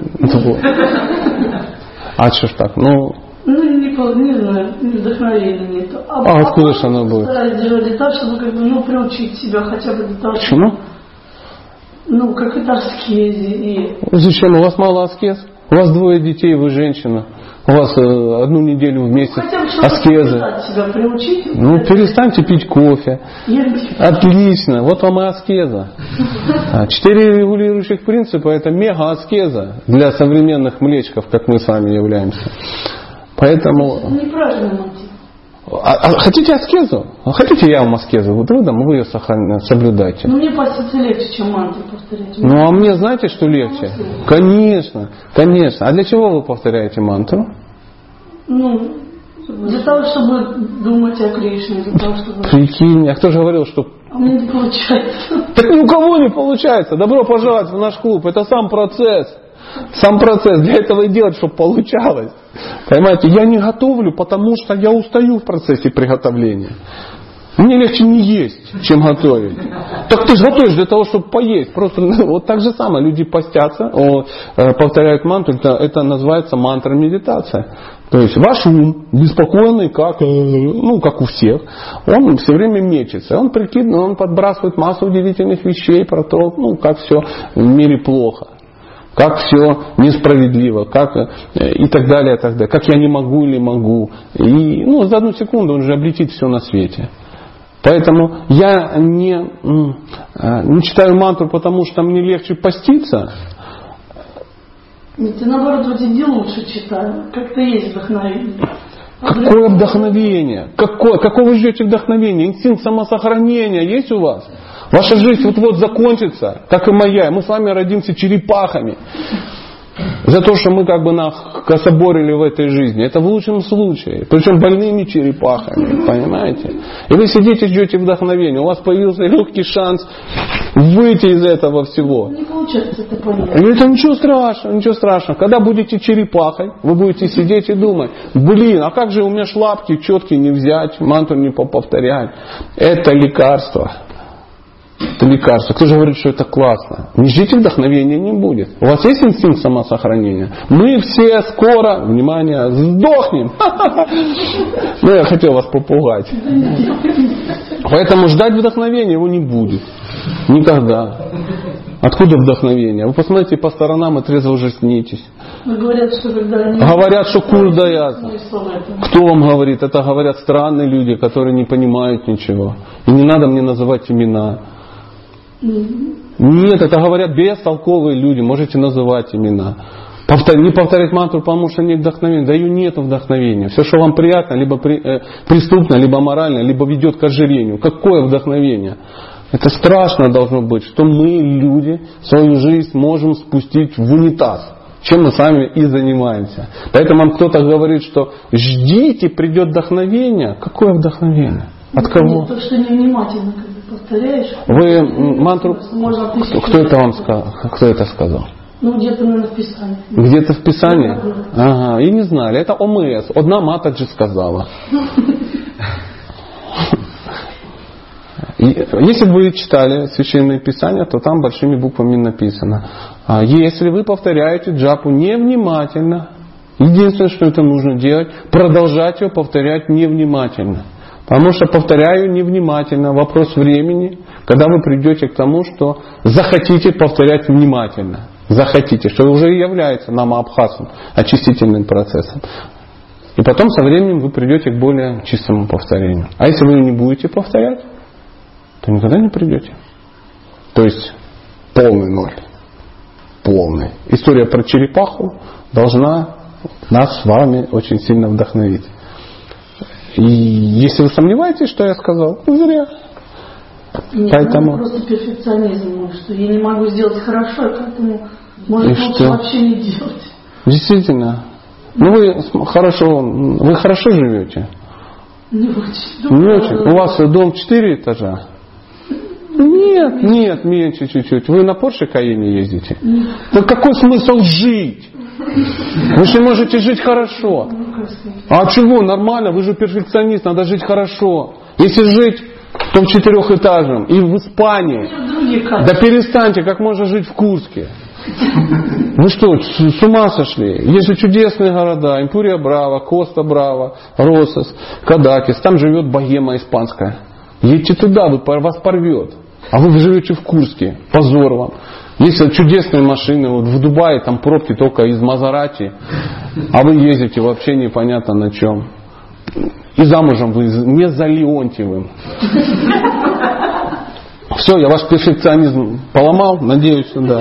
А что ж так? Ну, ну не, не знаю, вдохновения нет. А, а откуда же оно будет? Стараюсь делать так, чтобы как бы, ну, приучить себя хотя бы для того, чтобы... Почему? Ну, как это аскезе. И... Зачем? У вас мало аскез? У вас двое детей, вы женщина. У вас э, одну неделю в месяц аскезы. Себя приучить, ну, перестаньте пить кофе. Я... Отлично. Вот вам и аскеза. Четыре регулирующих принципа — это мега-аскеза для современных млечков, как мы с вами являемся. Поэтому... Неправильный мотив. А, а хотите аскезу? А хотите я вам аскезу? Вот вы, вы ее сохраняете, соблюдайте. Ну, мне поститься легче, чем мантру повторять. Ну, а мне знаете, что легче? Конечно, конечно. А для чего вы повторяете мантру? Ну, для того, чтобы думать о Кришне, для того, чтобы... Прикинь, а кто же говорил, что... А у меня не получается. Так ни у кого не получается. Добро пожаловать в наш клуб. Это сам процесс. Сам процесс. Для этого и делать, чтобы получалось. Понимаете, я не готовлю, потому что я устаю в процессе приготовления. Мне легче не есть, чем готовить. Так ты же готовишь для того, чтобы поесть. Просто вот так же самое. Люди постятся, о, повторяют мантру. Это, это называется мантра-медитация. То есть ваш ум, беспокойный, как, ну, как у всех, он все время мечется. Он прикидывает, он подбрасывает массу удивительных вещей про то, ну, как все в мире плохо. Как все несправедливо, как, и так далее, и так далее. Как я не могу или могу. И ну, за одну секунду он же облетит все на свете. Поэтому я не, не читаю мантру, потому что мне легче поститься. Нет, я наоборот в эти дни лучше читаю. Как-то есть вдохновение. Какое вдохновение? Какое? Какого вы ждете вдохновения? Инстинкт самосохранения есть у вас? Ваша жизнь вот-вот закончится, как и моя. Мы с вами родимся черепахами. За то, что мы как бы накособорили в этой жизни. Это в лучшем случае. Причем больными черепахами. Понимаете? И вы сидите, ждете вдохновения. У вас появился легкий шанс выйти из этого всего. Не получается это понять. Это ничего страшного, ничего страшного. Когда будете черепахой, вы будете сидеть и думать: блин, а как же у меня ж лапки четкие не взять, мантру не повторять. Это лекарство. Это лекарство. Кто же говорит, что это классно? Не ждите, вдохновения не будет. У вас есть инстинкт самосохранения? Мы все скоро, внимание, сдохнем. Ну, я хотел вас попугать. Поэтому ждать вдохновения его не будет. Никогда. Откуда вдохновение? Вы посмотрите по сторонам и трезво ужаснитесь. Говорят, что когда они... Говорят, что кур дают. Кто вам говорит? Это говорят странные люди, которые не понимают ничего. И не надо мне называть имена. Нет, это говорят бестолковые люди. Можете называть имена. Повтор... Не повторять мантру, потому что нет вдохновения. Да ее нет вдохновения. Все, что вам приятно, либо при... э, преступно, либо морально, либо ведет к ожирению. Какое вдохновение? Это страшно должно быть, что мы, люди, свою жизнь можем спустить в унитаз. Чем мы сами и занимаемся. Поэтому вам кто-то говорит, что ждите, придет вдохновение. Какое вдохновение? От кого? Нет, то, что невнимательно как бы повторяешь. Вы мантру... Кто, кто это вам сказал? Кто это сказал? Ну, где-то, наверное, в Писании. Где-то в Писании? Ага, и не знали. Это ОМС. Одна Матаджи сказала. Если бы вы читали Священное Писание, то там большими буквами написано: если вы повторяете джапу невнимательно, единственное, что это нужно делать, продолжать ее повторять невнимательно. Потому что повторяю невнимательно, вопрос времени, когда вы придете к тому, что захотите повторять внимательно. Захотите, что уже и является намаабхасом, очистительным процессом. И потом со временем вы придете к более чистому повторению. А если вы не будете повторять, то никогда не придете. То есть полный ноль. Полный. История про черепаху должна нас с вами очень сильно вдохновить. И если вы сомневаетесь, что я сказал, ну зря. Нет, поэтому... это просто перфекционизм, что я не могу сделать хорошо, поэтому может и лучше что? вообще не делать. Действительно. Ну вы хорошо, вы хорошо живете? Не очень. Не очень. У вас дом четыре этажа? Нет, нет, меньше чуть-чуть. Вы на Порше Каене ездите? Нет. Да какой смысл жить? Вы же можете жить хорошо. А чего? Нормально, вы же перфекционист, надо жить хорошо. Если жить, то в четырехэтажном и в Испании. Да перестаньте, как можно жить в Курске. Вы что, с ума сошли? Есть же чудесные города: Импурия Браво, Коста Браво, Росос, Кадакис. Там живет богема испанская. Едьте туда, вы, вас порвет. А вы живете в Курске. Позор вам. Есть чудесные машины. Вот в Дубае там пробки только из Мазерати. А вы ездите вообще непонятно на чем. И замужем вы не за Леонтьевым. Все, я ваш перфекционизм поломал. Надеюсь, да.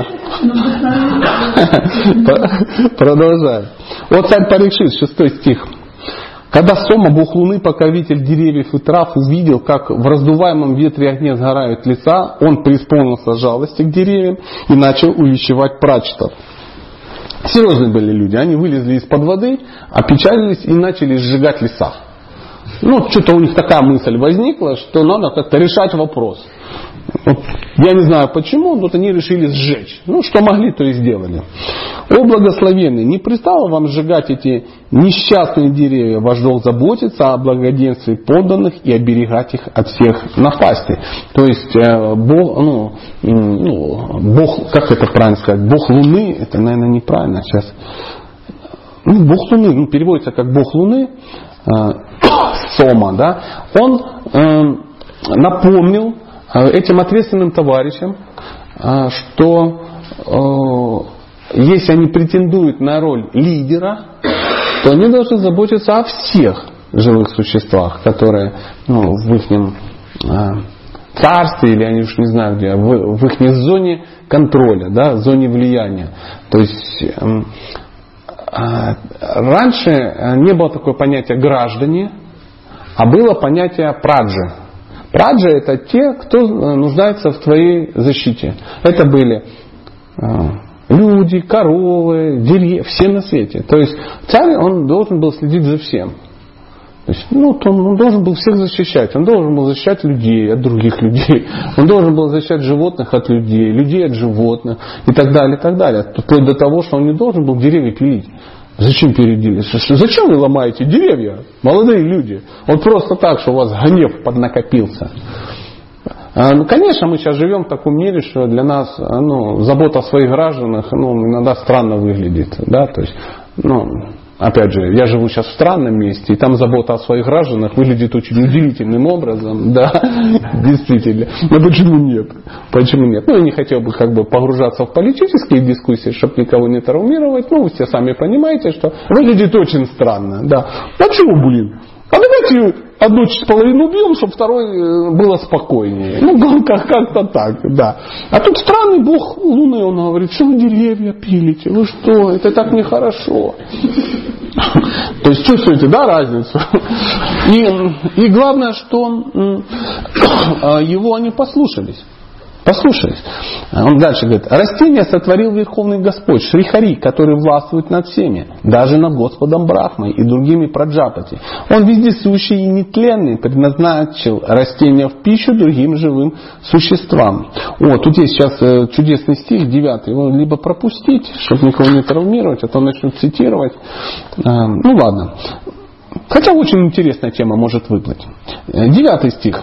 Продолжаю. Вот царь Парикшит, шестой стих. Когда Сома, бог Луны, покровитель деревьев и трав, увидел, как в раздуваемом ветре огне сгорают леса, он преисполнился жалости к деревьям и начал увещевать прачетов. Серьезные были люди. Они вылезли из-под воды, опечалились и начали сжигать леса. Ну, что-то у них такая мысль возникла, что надо как-то решать вопрос. Вот, я не знаю почему, но они решили сжечь. Ну, что могли, то и сделали. О благословенный, не пристало вам сжигать эти несчастные деревья. Ваш долг заботиться о благоденствии подданных и оберегать их от всех напастей. То есть, э, Бог, ну, ну, Бог, как это правильно сказать, Бог Луны, это, наверное, неправильно сейчас. Ну, Бог Луны, ну, переводится как Бог Луны, э, Сома, да, он э, напомнил этим ответственным товарищам, что э, если они претендуют на роль лидера, то они должны заботиться о всех живых существах, которые ну, в их царстве, или они уж не знаю где, в, в их зоне контроля, да, зоне влияния. То есть э, э, раньше не было такое понятие граждане, а было понятие праджи. Праджи — это те, кто нуждается в твоей защите. Это были э, люди, коровы, деревья, все на свете. То есть царь, он должен был следить за всем. То есть, ну, он, он должен был всех защищать. Он должен был защищать людей от других людей. Он должен был защищать животных от людей, людей от животных и так далее, и так далее. Вплоть до того, что он не должен был деревья пилить. Зачем пилить? Зачем вы ломаете деревья, молодые люди? Вот просто так, что у вас гнев поднакопился. Ну, конечно, мы сейчас живем в таком мире, что для нас ну, забота о своих гражданах ну, иногда странно выглядит. Да? То есть, ну, опять же, я живу сейчас в странном месте, и там забота о своих гражданах выглядит очень удивительным образом. Да, действительно. Но почему нет? Почему нет? Ну, я не хотел бы как бы погружаться в политические дискуссии, чтобы никого не травмировать. Ну, вы все сами понимаете, что выглядит очень странно. Да. А чего, блин? А давайте одну половину убьем, чтобы второй было спокойнее. Ну, как- как-то так, да. А тут странный бог Луны, он говорит, что вы деревья пилите, вы что, это так нехорошо. То есть чувствуете, да, разницу? И, и главное, что его они послушались. Послушались. Он дальше говорит, растение сотворил Верховный Господь, Шрихари, который властвует над всеми, даже над Господом Брахмой и другими праджапати. Он вездесущий и нетленный, предназначил растения в пищу другим живым существам. О, тут есть сейчас чудесный стих, девятый, его либо пропустить, чтобы никого не травмировать, а то начнут цитировать. Ну ладно. Хотя очень интересная тема может выплыть. Девятый стих.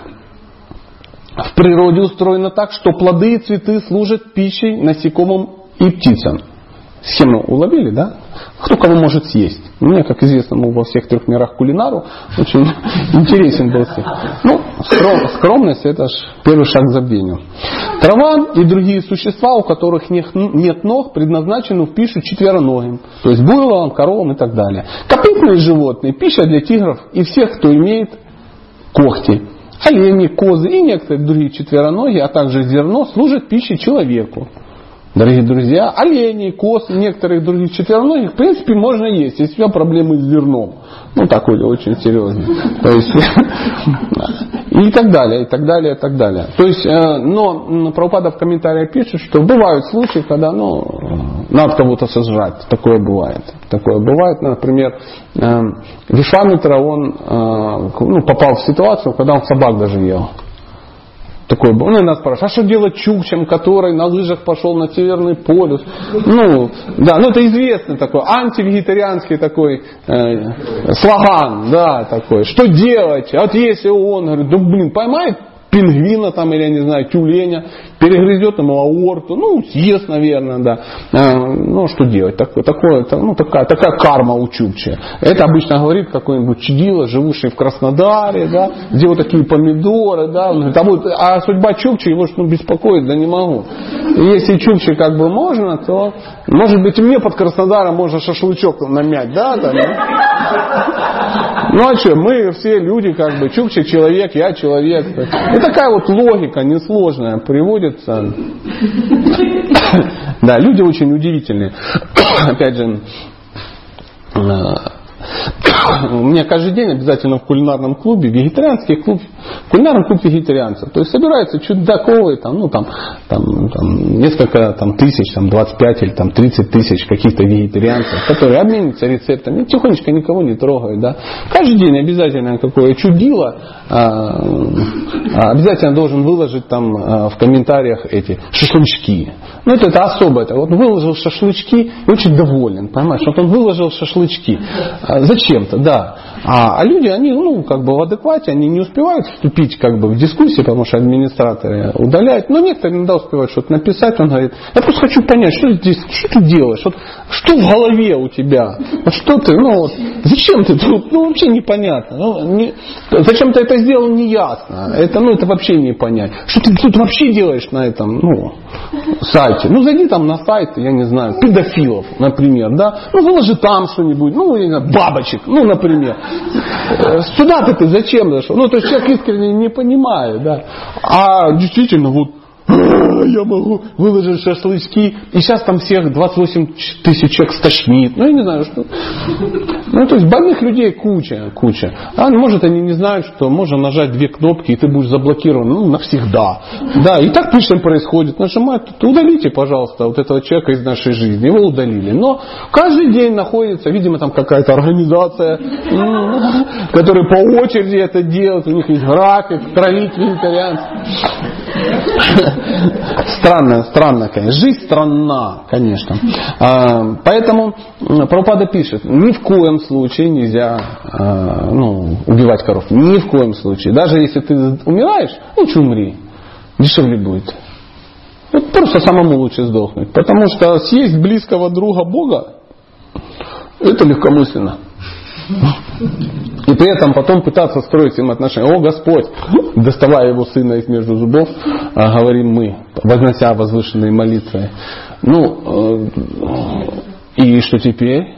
В природе устроено так, что плоды и цветы служат пищей насекомым и птицам. Схему уловили, да? Кто кого может съесть. Мне, как известному во всех трех мирах кулинару, очень интересен был стих. Ну, скром, скромность — это ж первый шаг к забвению. Трава и другие существа, у которых нет, нет ног, предназначены в пищу четвероногим. То есть буйволам, коровам и так далее. Копытные животные, пища для тигров и всех, кто имеет когти. Олени, козы и некоторые другие четвероногие, а также зерно служат пищей человеку. Дорогие друзья, олени, коз и некоторых других четвероногих в принципе можно есть, если у тебя проблемы с зерном. Ну, такой очень серьезный. То есть, и так далее, и так далее, и так далее. То есть, но Прабхупада в комментариях пишет, что бывают случаи, когда ну, надо кого-то сожрать. Такое бывает. Такое бывает, например, Вишвамитра, он ну, попал в ситуацию, когда он собак даже ел. Такой был. Ну, и нас спрашивают, а что делать чукчам, который на лыжах пошел на Северный полюс? Ну, да, ну это известный такой, антивегетарианский такой э, слоган, да, такой. Что делать? А вот если он, говорит, да блин, поймает пингвина там, или я не знаю, тюленя, перегрызет ему аорту, ну, съест, наверное, да. А, ну, что делать? Такое, такое, ну, такая, такая карма у чукчи. Это обычно говорит какой-нибудь чудило, живущий в Краснодаре, да, где вот такие помидоры, да. Он говорит, а, вот, а судьба чукчи его ну, беспокоит, да не могу. И если чукчи как бы можно, то, может быть, и мне под Краснодаром можно шашлычок намять, да, там, да? Ну, а что, мы все люди, как бы, чукчи человек, я человек. И такая вот логика несложная приводится. Да, люди очень удивительные. Опять же, у меня каждый день обязательно в кулинарном клубе, вегетарианский клуб, кулинарный клуб вегетарианцев. То есть собираются чудаковые, там, ну, там, там, там, несколько там, тысяч, там, двадцать пять или там, тридцать тысяч каких-то вегетарианцев, которые обмениваются рецептами, и тихонечко никого не трогают. Да. Каждый день обязательно какое чудило, а, а, обязательно должен выложить там а, в комментариях эти шашлычки. Ну, это, это особо. Это. Вот он выложил шашлычки и очень доволен, понимаешь? Вот он выложил шашлычки. Зачем-то, да. А, а люди, они, ну, как бы в адеквате, они не успевают вступить как бы в дискуссии, потому что администраторы удаляют. Но некоторые иногда успевают что-то написать. Он говорит, я просто хочу понять, что здесь, что ты делаешь? Вот, что в голове у тебя? Вот что ты, ну, вот, зачем ты тут? Ну, вообще непонятно. Ну, не, зачем ты это сделал, не ясно. Это, ну, это вообще не понять. Что ты тут вообще делаешь на этом, ну, сайте? Ну, зайди там на сайт, я не знаю, педофилов, например, да? Ну, выложи там что-нибудь, ну, я не знаю, бабочек, ну, например. Сюда-то ты зачем зашел? Ну, то есть человек искренне не понимают. Да. А действительно, вот я могу выложить шашлычки, и сейчас там всех двадцать восемь тысяч человек стошнит. Ну, я не знаю, что. Ну, то есть больных людей куча, куча. А может, они не знают, что можно нажать две кнопки, и ты будешь заблокирован, ну, навсегда. Да, и так точно происходит. Нажимают, удалите, пожалуйста, вот этого человека из нашей жизни. Его удалили. Но каждый день находится, видимо, там какая-то организация, которая по очереди это делает. У них есть график, травить вегетарианцев. Странно, странно, конечно. Жизнь странна, конечно. А, поэтому Прабхупада пишет, ни в коем случае нельзя а, ну, убивать коров. Ни в коем случае. Даже если ты умираешь, лучше умри. Дешевле будет. Вот просто самому лучше сдохнуть. Потому что съесть близкого друга Бога, это легкомысленно. И при этом потом пытаться строить им отношения. О, Господь, доставая его сына из между зубов, говорим мы, вознося возвышенные молитвы. Ну, и что теперь?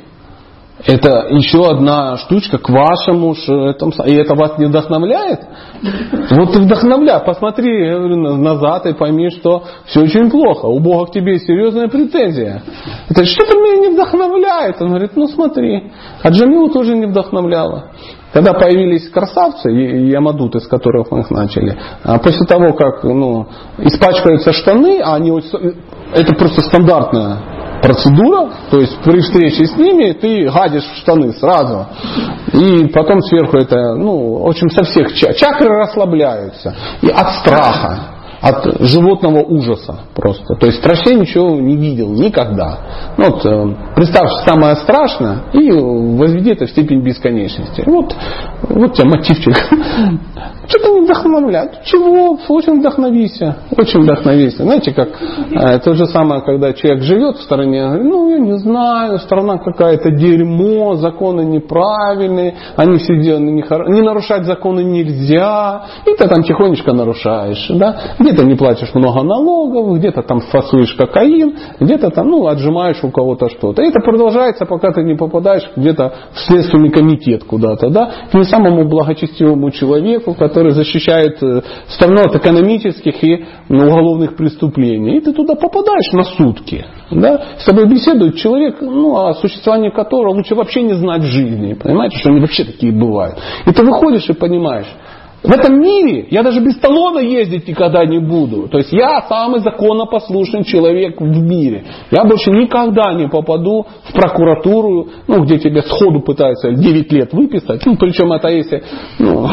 Это еще одна штучка к вашему, и это вас не вдохновляет? Вот ты вдохновляй, посмотри, я говорю, назад и пойми, что все очень плохо. У Бога к тебе серьезная претензия. Это что-то меня не вдохновляет. Он говорит, ну смотри, а Джамилу тоже не вдохновляло. Когда появились красавцы, ямадуты, с которых мы их начали, а после того, как ну, испачкаются штаны, а они, это просто стандартная процедура, то есть при встрече с ними ты гадишь в штаны сразу. И потом сверху это, ну, в общем, со всех чакры расслабляются. И от страха, от животного ужаса просто. То есть страшнее ничего не видел никогда. Ну, вот, представь самое страшное и возведи это в степень бесконечности. Вот, вот тебе мотивчик. Что-то не вдохновляет. Чего? Очень вдохновися. Очень вдохновися. Знаете, как э, то же самое, когда человек живет в стране, говорит, ну, я не знаю, страна какая-то дерьмо, законы неправильные, они все сделаны нехорошо, не нарушать законы нельзя, и ты там тихонечко нарушаешь, да? Где-то не платишь много налогов, где-то там фасуешь кокаин, где-то там, ну, отжимаешь у кого-то что-то. И это продолжается, пока ты не попадаешь где-то в следственный комитет куда-то, да? К не самому благочестивому человеку, который который защищает страну от экономических и уголовных преступлений. И ты туда попадаешь на сутки. Да? С тобой беседует человек, ну, о существовании которого лучше вообще не знать в жизни. Понимаете, что они вообще такие бывают. И ты выходишь и понимаешь, в этом мире я даже без талона ездить никогда не буду. То есть я самый законопослушный человек в мире. Я больше никогда не попаду в прокуратуру, ну, где тебе сходу пытаются девять лет выписать. Ну, причем это если, ну,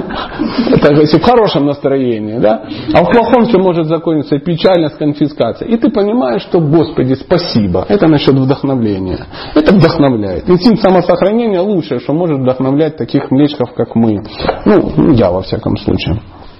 это если в хорошем настроении. Да? А в плохом все может закончиться печально с конфискацией. И ты понимаешь, что, Господи, спасибо. Это насчет вдохновления. Это вдохновляет. Инстинкт самосохранения лучшее, что может вдохновлять таких млечков, как мы. Ну, я во всяком случае.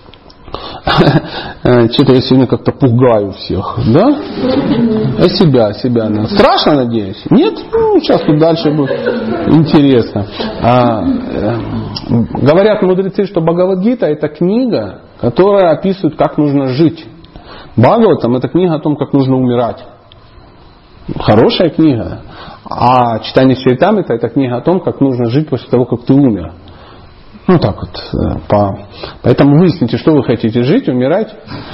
Что-то я сегодня как-то пугаю всех, да? А себя, себя. Страшно, надеюсь? Нет? Ну, сейчас тут дальше будет интересно. А, э, говорят мудрецы, что Бхагавад-гита это книга, которая описывает, как нужно жить. Бхагаватам это книга о том, как нужно умирать. Хорошая книга. А читание Чаритамрита это книга о том, как нужно жить после того, как ты умер. Ну так вот. По... Поэтому выясните, что вы хотите жить, умирать.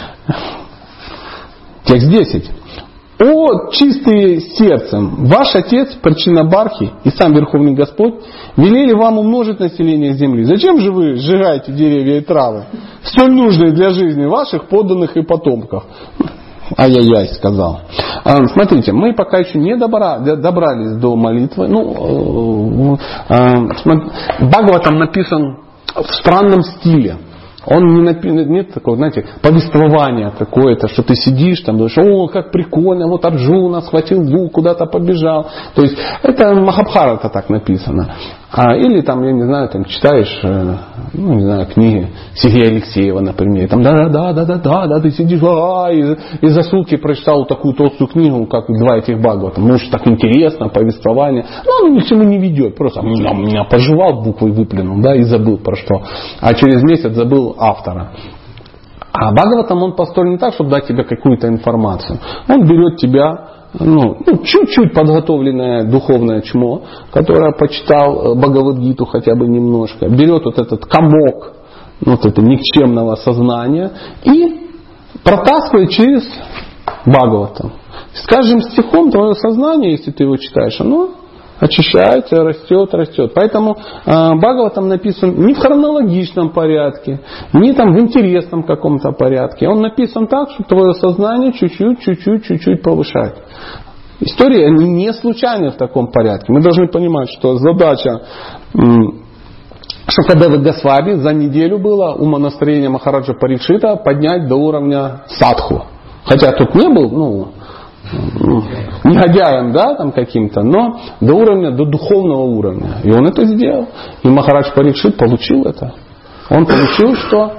Текст десять. О, чистые сердцем, ваш отец, Причинабархи и сам Верховный Господь велели вам умножить население земли. Зачем же вы сжигаете деревья и травы, столь нужные для жизни ваших подданных и потомков? Ай-яй-яй, сказал. А, смотрите, мы пока еще не добра, добрались до молитвы. Ну, э, э, Бхагаватам написан в странном стиле. Он не написан, нет такого, знаете, повествования какое-то, что ты сидишь там, думаешь, о, как прикольно, вот Арджуна схватил лук, куда-то побежал. То есть это Махабхарата так написано. А, или там, я не знаю, там читаешь, ну, не знаю, книги Сергея Алексеева, например, там, да-да-да-да-да, да, ты сидишь, а, и, и за сутки прочитал такую толстую книгу, как два этих Бхагавата. Может, так интересно, повествование. Но оно ни к чему не ведет. Просто меня пожевал, буквой выплюнул, да, и забыл про что. А через месяц забыл автора. А Бхагаватам он построен не так, чтобы дать тебе какую-то информацию. Он берет тебя, ну, ну, чуть-чуть подготовленное духовное чмо, которое почитал Бхагавад-гиту хотя бы немножко, берет вот этот комок вот это никчемного сознания и протаскивает через Бхагаватам. С каждым стихом твое сознание, если ты его читаешь, оно очищается, растет, растет. Поэтому э, Бхагаватам написан не в хронологичном порядке, не там в интересном каком-то порядке. Он написан так, что твое сознание чуть-чуть, чуть-чуть, чуть-чуть повышает. Истории они не случайны в таком порядке. Мы должны понимать, что задача м- Шукадевы Госвами за неделю было умонастроение Махараджа Парикшита поднять до уровня садху. Хотя тут не был, ну, негодяем, да, там каким-то, но до уровня, до духовного уровня. И он это сделал. И Махарадж Парикшит получил это. Он получил, что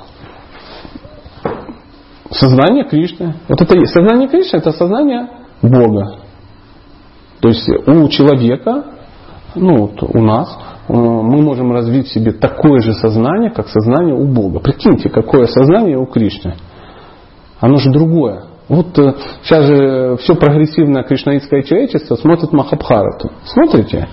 сознание Кришны. Вот это есть. Сознание Кришны — это сознание Бога. То есть у человека, ну, вот у нас, мы можем развить в себе такое же сознание, как сознание у Бога. Прикиньте, какое сознание у Кришны. Оно же другое. Вот сейчас же все прогрессивное кришнаитское человечество смотрит Махабхарату. Смотрите?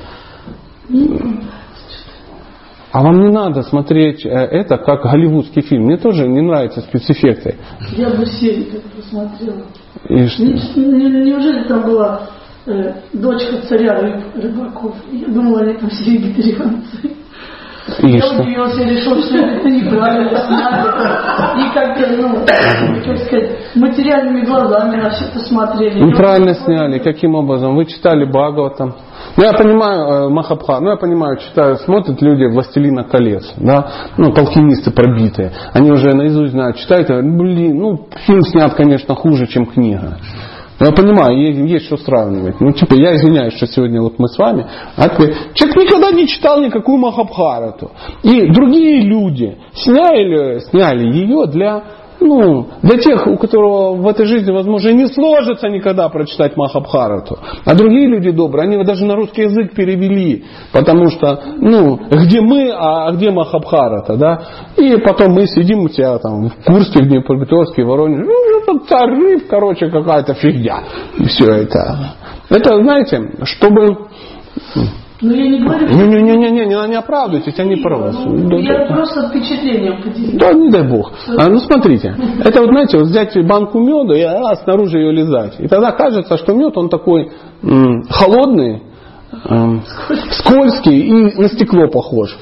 А вам не надо смотреть это как голливудский фильм. Мне тоже не нравятся спецэффекты. Я бы серию так посмотрела. И что? Неужели там была э, дочка царя рыб, рыбаков? Я думала, они там все вегетарианцы. И я что? удивилась, я решила, что это неправильно сняли. И как-то, ну, как сказать, материальными глазами на все это смотрели. Неправильно сняли. Каким образом? Вы читали Бхагаватам. Ну, я понимаю, Махабха, ну, я понимаю, читаю, смотрят люди «Властелина колец», да, ну, толкинисты пробитые. Они уже наизусть знают, читают, блин, ну, фильм снят, конечно, хуже, чем книга. Я понимаю, есть, есть что сравнивать. Ну, типа, я извиняюсь, что сегодня вот мы с вами. А ты, человек никогда не читал никакую Махабхарату. И другие люди сняли, сняли ее для, ну, для тех, у которого в этой жизни, возможно, не сложится никогда прочитать Махабхарату. А другие люди добрые, они его даже на русский язык перевели. Потому что, ну, где мы, а где Махабхарата, да? И потом мы сидим у тебя там в Курске, в Днепропетровске, в Воронеже. Ну, это тариф, короче, какая-то фигня. И все это. Это, знаете, чтобы... Ну, я не говорю... Не-не-не, не, не оправдывайтесь, они правы. Ну, да, я да, просто впечатлением поделилась. Да, не дай бог. А, ну, смотрите. Это вот, знаете, вот взять банку меда и а, снаружи ее лизать. И тогда кажется, что мед, он такой м, холодный, м, скользкий и на стекло похож.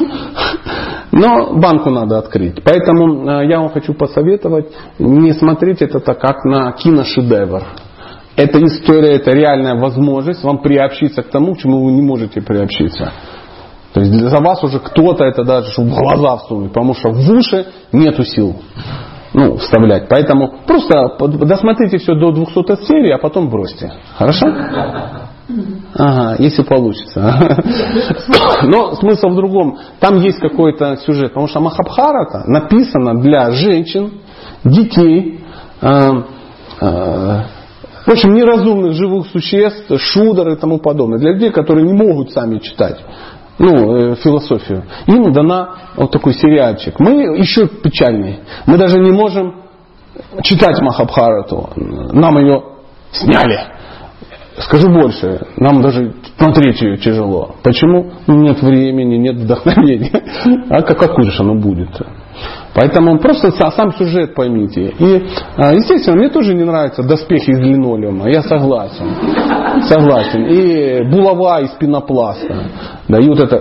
Но банку надо открыть. Поэтому э, я вам хочу посоветовать не смотреть это так, как на киношедевр. Эта история, это реальная возможность вам приобщиться к тому, к чему вы не можете приобщиться. То есть за вас уже кто-то это даже в глаза всунет, потому что в уши нету сил, ну, вставлять. Поэтому просто досмотрите все до двухсотой серии, а потом бросьте. Хорошо? Ага, если получится. Но смысл в другом. Там есть какой-то сюжет. Потому что Махабхарата написана для женщин, детей, э, э, в общем, неразумных живых существ, шудр и тому подобное. Для людей, которые не могут сами читать, ну, э, философию. Им дана вот такой сериальчик. Мы еще печальнее. Мы даже не можем читать Махабхарату. Нам ее сняли. Скажу больше, нам даже смотреть ее тяжело. Почему? Нет времени, нет вдохновения. А как, какое же оно будет? Поэтому просто сам сюжет поймите. И, естественно, мне тоже не нравятся доспехи из линолеума. Я согласен. Согласен. И булава из пенопласта. Да, и вот это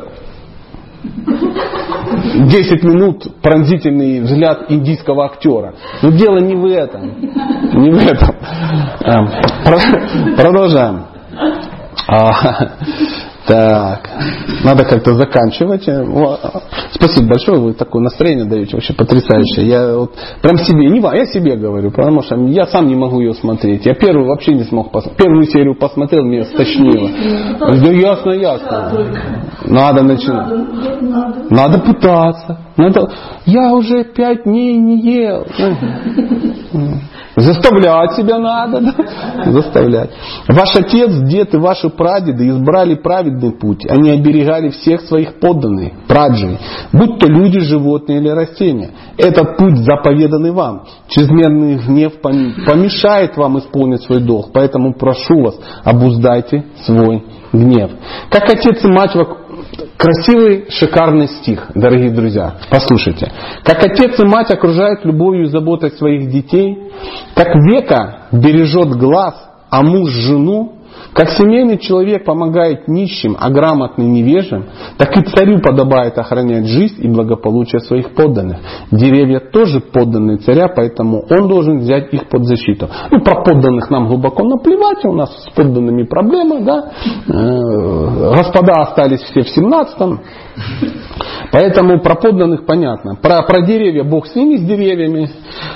десять минут пронзительный взгляд индийского актера. Но дело не в этом. Не в этом. Продолжаем. Так, надо как-то заканчивать. Спасибо большое, вы такое настроение даете, вообще потрясающее. Я вот прям себе, не вам, я себе говорю, потому что я сам не могу ее смотреть. Я первую вообще не смог посмотреть. Первую серию посмотрел, меня стошнило. Да ясно, ясно. Надо начинать. Надо пытаться. Надо... Я уже пять дней не ел. Заставлять себя надо, да? Заставлять. Ваш отец, дед и ваши прадеды избрали праведный путь. Они оберегали всех своих подданных, праджи, будь то люди, животные или растения. Этот путь заповеданный вам. Чрезмерный гнев помешает вам исполнить свой долг. Поэтому прошу вас, обуздайте свой гнев. Как отец и мать, красивый, шикарный стих, дорогие друзья. Послушайте. Как отец и мать окружают любовью и заботой своих детей, как века бережет глаз, а муж жену, как семейный человек помогает нищим, а грамотный невежим, так и царю подобает охранять жизнь и благополучие своих подданных. Деревья тоже подданные царя, поэтому он должен взять их под защиту. Ну, про подданных нам глубоко наплевать, у нас с подданными проблемы, да. Господа остались все в семнадцатом. Поэтому про подданных понятно. Про, про деревья Бог с ними, с деревьями.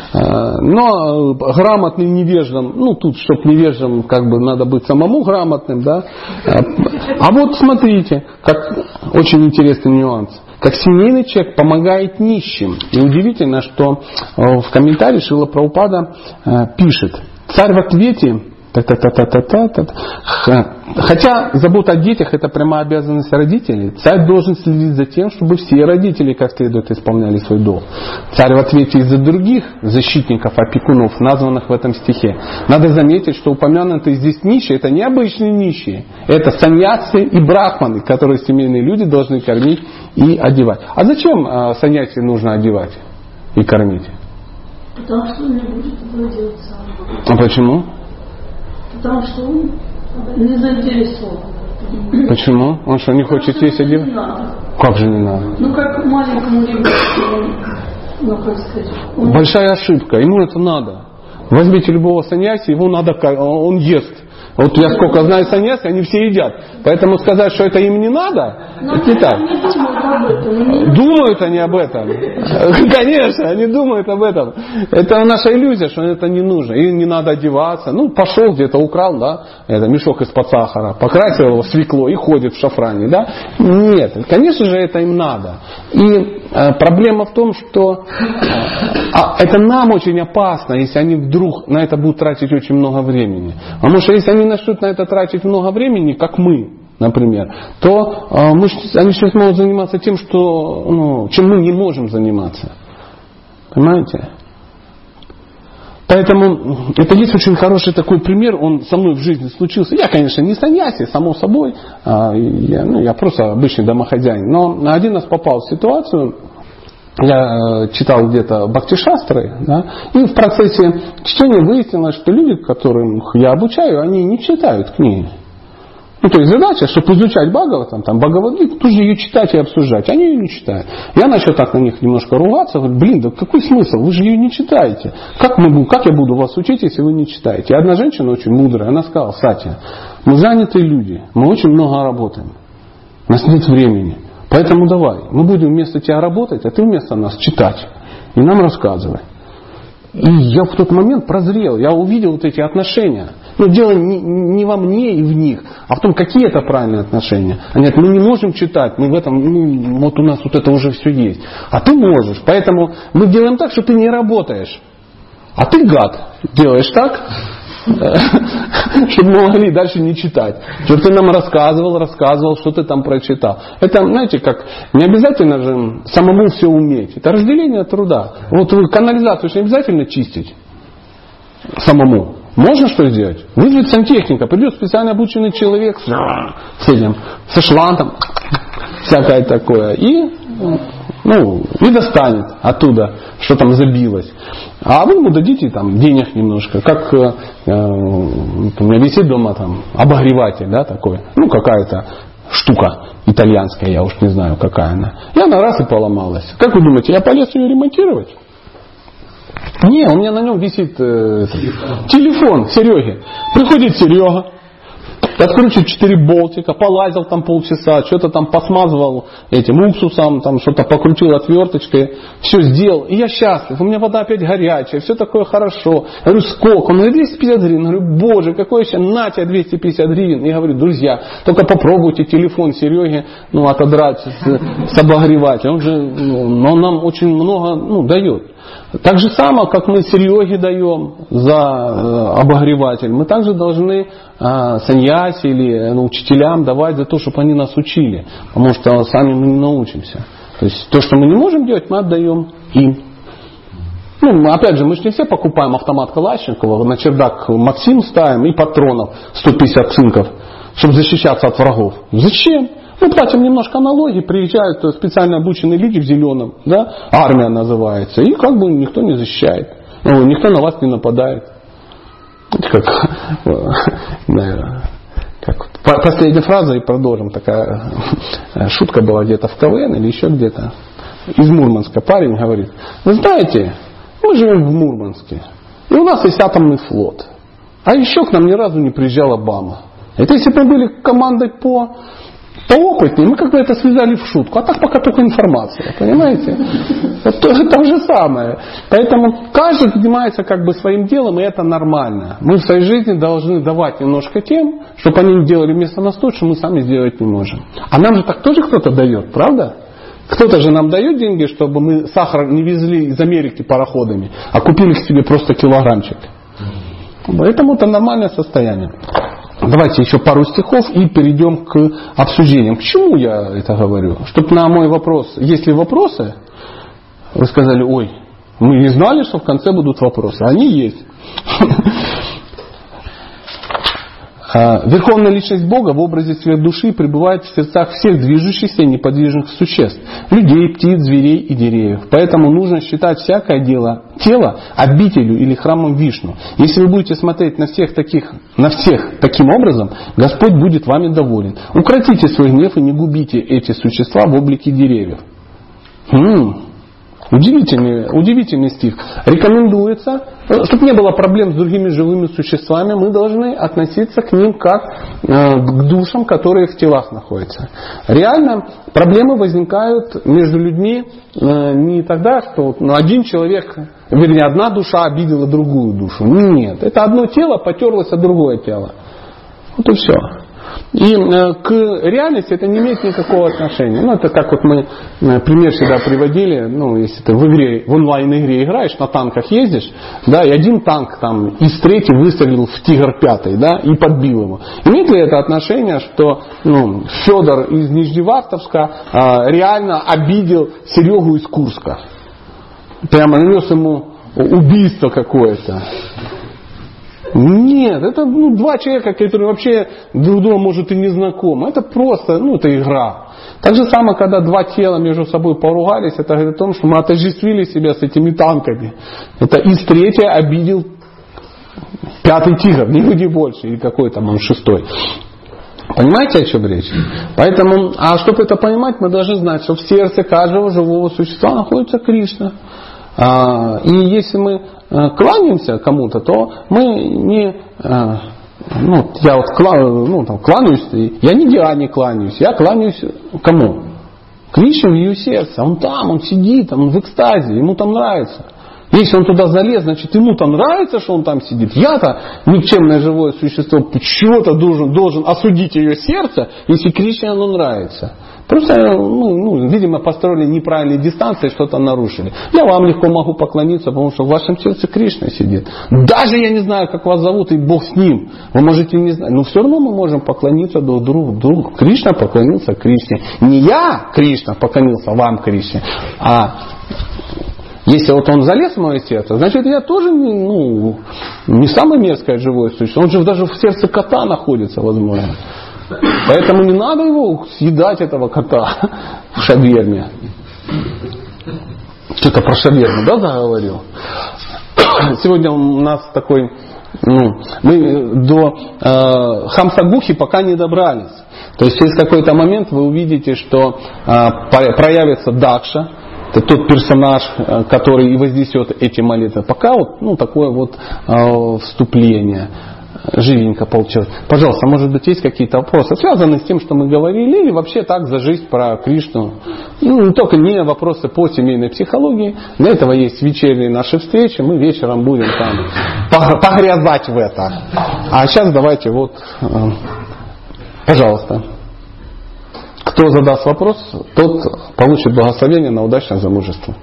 Но грамотным невеждам, ну тут, чтобы невеждам, как бы надо быть самому грамотным, да. А вот смотрите, как очень интересный нюанс. Как семейный человек помогает нищим. И удивительно, что в комментарии Шрила Прабхупада пишет: царь в ответе. Та-та-та-та-та-та. Хотя забота о детях — это прямая обязанность родителей, царь должен следить за тем, чтобы все родители как следует исполняли свой долг. Царь в ответе из-за других защитников, опекунов, названных в этом стихе. Надо заметить, что упомянутые здесь нищие — это не обычные нищие. Это саньяси и брахманы, которые семейные люди должны кормить и одевать. А зачем саньяси нужно одевать и кормить? Потому что он не будет этого делать сам. А почему? Потому что он не заинтересован. Почему? Он что, не хочет есть одевать? Не надо. Как же не надо? Ну, как маленькому ребенку, ну, как сказать. Он... Большая ошибка. Ему это надо. Возьмите любого саньяси, его надо, он ест. Вот я сколько знаю саньяси, они все едят. Поэтому сказать, что это им не надо, но это не так. Не думают об этом. Думают они об этом. Конечно, они думают об этом. Это наша иллюзия, что это не нужно. Им не надо одеваться. Ну, пошел где-то, украл, да, это мешок из-под сахара, покрасил его в свекло и ходит в шафране, да. Нет, конечно же, это им надо. И э, проблема в том, что э, а, это нам очень опасно, если они вдруг на это будут тратить очень много времени. Потому что если они начнут на это тратить много времени, как мы, например, то э, мы, они сейчас могут заниматься тем, что, ну, чем мы не можем заниматься. Понимаете? Поэтому это есть очень хороший такой пример, он со мной в жизни случился. Я, конечно, не саньяси, само собой, я, ну, я просто обычный домохозяин. Но один раз попал в ситуацию, я читал где-то Бхакти-шастры, да, и в процессе чтения выяснилось, что люди, которым я обучаю, они не читают книги. Ну, то есть задача, чтобы изучать Бхагаватам, там, Бхагавад-гиту, тут же ее читать и обсуждать. Они ее не читают. Я начал так на них немножко ругаться. Говорю, блин, да какой смысл? Вы же ее не читаете. Как, мы, как я буду вас учить, если вы не читаете? И одна женщина очень мудрая, она сказала: Сатья, мы занятые люди, мы очень много работаем. У нас нет времени. Поэтому давай, мы будем вместо тебя работать, а ты вместо нас читать. И нам рассказывай. И я в тот момент прозрел, я увидел вот эти отношения. Но дело не, не во мне и в них, а в том, какие это правильные отношения. Они говорят, мы не можем читать, мы в этом, ну, вот у нас вот это уже все есть. А ты можешь, поэтому мы делаем так, что ты не работаешь. А ты, гад, делаешь так, чтобы мы могли дальше не читать. Чтобы ты нам рассказывал, рассказывал, что ты там прочитал. Это, знаете, как, не обязательно же самому все уметь. Это разделение труда. Вот канализацию же не обязательно чистить самому. Можно что сделать? Вызвать сантехника. Придет специально обученный человек с этим, со шлантом, всякое такое. И, ну, и достанет оттуда, что там забилось. А вы ему дадите там денег немножко. Как э, у меня висит дома там обогреватель, да, такой. Ну, какая-то штука итальянская, я уж не знаю, какая она. И она раз и поломалась. Как вы думаете, я полез ее ремонтировать? Не, у меня на нем висит э, телефон. телефон Сереги. Приходит Серега, откручивает четыре болтика, полазил там полчаса, что-то там посмазывал этим уксусом, там что-то покрутил отверточкой, все сделал. И я счастлив, у меня вода опять горячая, все такое хорошо. Я говорю, сколько? Он говорит, двести пятьдесят гривен. Я говорю, боже, какой еще, на тебе двести пятьдесят гривен. Я говорю, друзья, только попробуйте телефон Сереги, ну, отодрать с, с обогревателя. Он же, ну, он нам очень много, ну, дает. Так же само, как мы Сереге даем за э, обогреватель, мы также должны э, саньяси или ну, учителям давать за то, чтобы они нас учили. Потому что сами мы не научимся. То есть то, что мы не можем делать, мы отдаем им. Ну, опять же, мы же не все покупаем автомат Калашникова, на чердак Максим ставим и патронов сто пятьдесят цинков, чтобы защищаться от врагов. Зачем? Мы платим немножко налоги, приезжают специально обученные люди в зеленом, да, армия называется, и как бы никто не защищает, ну, никто на вас не нападает. Как, наверное, как, последняя фраза и продолжим. Такая шутка была где-то в КВН или еще где-то. Из Мурманска парень говорит: вы знаете, мы живем в Мурманске, и у нас есть атомный флот. А еще к нам ни разу не приезжал Обама. Это если бы мы были командой по... поопытнее, мы как бы это связали в шутку. А так пока только информация. Понимаете? Это тоже то же самое. Поэтому каждый занимается как бы своим делом, и это нормально. Мы в своей жизни должны давать немножко тем, чтобы они делали вместо нас то, что мы сами сделать не можем. А нам же так тоже кто-то дает, правда? Кто-то же нам дает деньги, чтобы мы сахар не везли из Америки пароходами, а купили к себе просто килограммчик. Поэтому это нормальное состояние. Давайте еще пару стихов и перейдем к обсуждениям. К чему я это говорю? Чтобы на мой вопрос, есть ли вопросы, вы сказали: ой, мы не знали, что в конце будут вопросы. Они есть. Верховная личность Бога в образе своей души пребывает в сердцах всех движущихся и неподвижных существ. Людей, птиц, зверей и деревьев. Поэтому нужно считать всякое дело, тело обителью или храмом Вишну. Если вы будете смотреть на всех, таких, на всех таким образом, Господь будет вами доволен. Укротите свой гнев и не губите эти существа в облике деревьев. М-м. Удивительный, удивительный стих. Рекомендуется, чтобы не было проблем с другими живыми существами, мы должны относиться к ним как э, к душам, которые в телах находятся. Реально проблемы возникают между людьми э, не тогда, что ну, один человек, вернее, одна душа обидела другую душу. Нет, это одно тело потерлось о другое тело. Вот и все. И э, к реальности это не имеет никакого отношения. Ну, это как вот мы э, пример всегда приводили, ну, если ты в игре, в онлайн-игре играешь, на танках ездишь, да, и один танк там из третьей выстрелил в Тигр пятый, да, и подбил его. Имеет ли это отношение, что ну, Федор из Нижневартовска э, реально обидел Серегу из Курска? Прямо нанес ему убийство какое-то. Нет, это ну, два человека, которые вообще друг другу может и не знакомы. Это просто, ну, это игра. Так же самое, когда два тела между собой поругались, это говорит о том, что мы отождествили себя с этими танками. Это из третьей обидел пятый тигр, не люди больше, или какой там он шестой. Понимаете, о чем речь? Поэтому, а чтобы это понимать, мы должны знать, что в сердце каждого живого существа находится Кришна. И если мы кланяемся кому-то, то мы не... Ну, я вот кланяюсь, ну, там, кланяюсь, я не Диане кланяюсь, я кланяюсь кому? Кришне в ее сердце. Он там, он сидит, он в экстазе, ему там нравится. Если он туда залез, значит ему там нравится, что он там сидит. Я-то, никчемное живое существо, чего-то должен, должен осудить ее сердце, если Кришне оно нравится. Просто, ну, ну, видимо, построили неправильные дистанции, что-то нарушили. Я вам легко могу поклониться, потому что в вашем сердце Кришна сидит. Даже я не знаю, как вас зовут, и Бог с ним. Вы можете не знать. Но все равно мы можем поклониться друг другу. Кришна поклонился Кришне. Не я, Кришна, поклонился вам, Кришне, а... Если вот он залез в мое сердце, значит я тоже не, ну, не самое мерзкое живое существо. Он же даже в сердце кота находится, возможно. Поэтому не надо его съедать, этого кота, в шаверме. Что-то про шаверму, да, заговорил? Сегодня у нас такой, ну, мы до э, Хамсагухи пока не добрались. То есть через какой-то момент вы увидите, что э, проявится Дакша. Это тот персонаж, который и вознесет эти молитвы. Пока вот ну, такое вот э, вступление. Живенько получилось. Пожалуйста, может быть, есть какие-то вопросы, связанные с тем, что мы говорили, или вообще так за жизнь про Кришну. Ну, не только не вопросы по семейной психологии. Для этого есть вечерние наши встречи. Мы вечером будем там погрязать в это. А сейчас давайте вот, э, пожалуйста. Кто задаст вопрос, тот получит благословение на удачное замужество.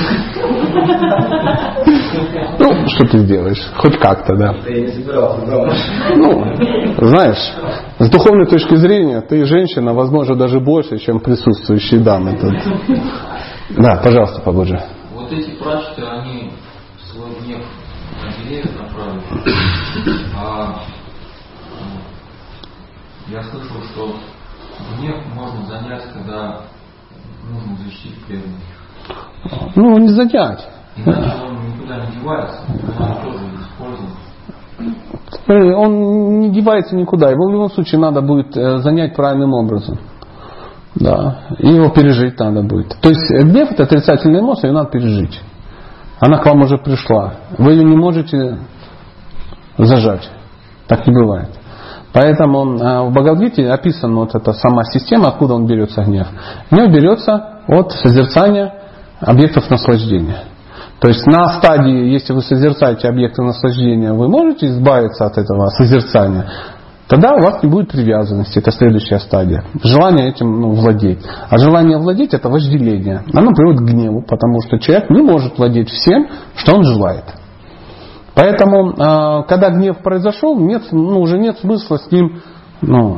Ну, что ты сделаешь? Хоть как-то, да. Я не собирался замуж. Ну, знаешь, с духовной точки зрения, ты женщина, возможно, даже больше, чем присутствующие дамы тут. Да, пожалуйста, побольше. Вот эти прачеты, они свой гнев на деревья направили. А я слышал, что гнев можно занять, когда нужно защитить преданных. Ну, не занять. Иначе он никуда не девается, он тоже использует. Он не девается никуда. Его в любом случае надо будет занять правильным образом. Да. И его пережить надо будет. То есть гнев — это отрицательная эмоция, ее надо пережить. Она к вам уже пришла. Вы ее не можете зажать. Так не бывает. Поэтому в Бхагавад-гите описана вот эта сама система, откуда он берется гнев. Гнев берется от созерцания объектов наслаждения. То есть на стадии, если вы созерцаете объекты наслаждения, вы можете избавиться от этого созерцания, тогда у вас не будет привязанности. Это следующая стадия. Желание этим ну, владеть. А желание владеть — это вожделение. Оно приводит к гневу, потому что человек не может владеть всем, что он желает. Поэтому, когда гнев произошел, нет, ну, уже нет смысла с ним ну,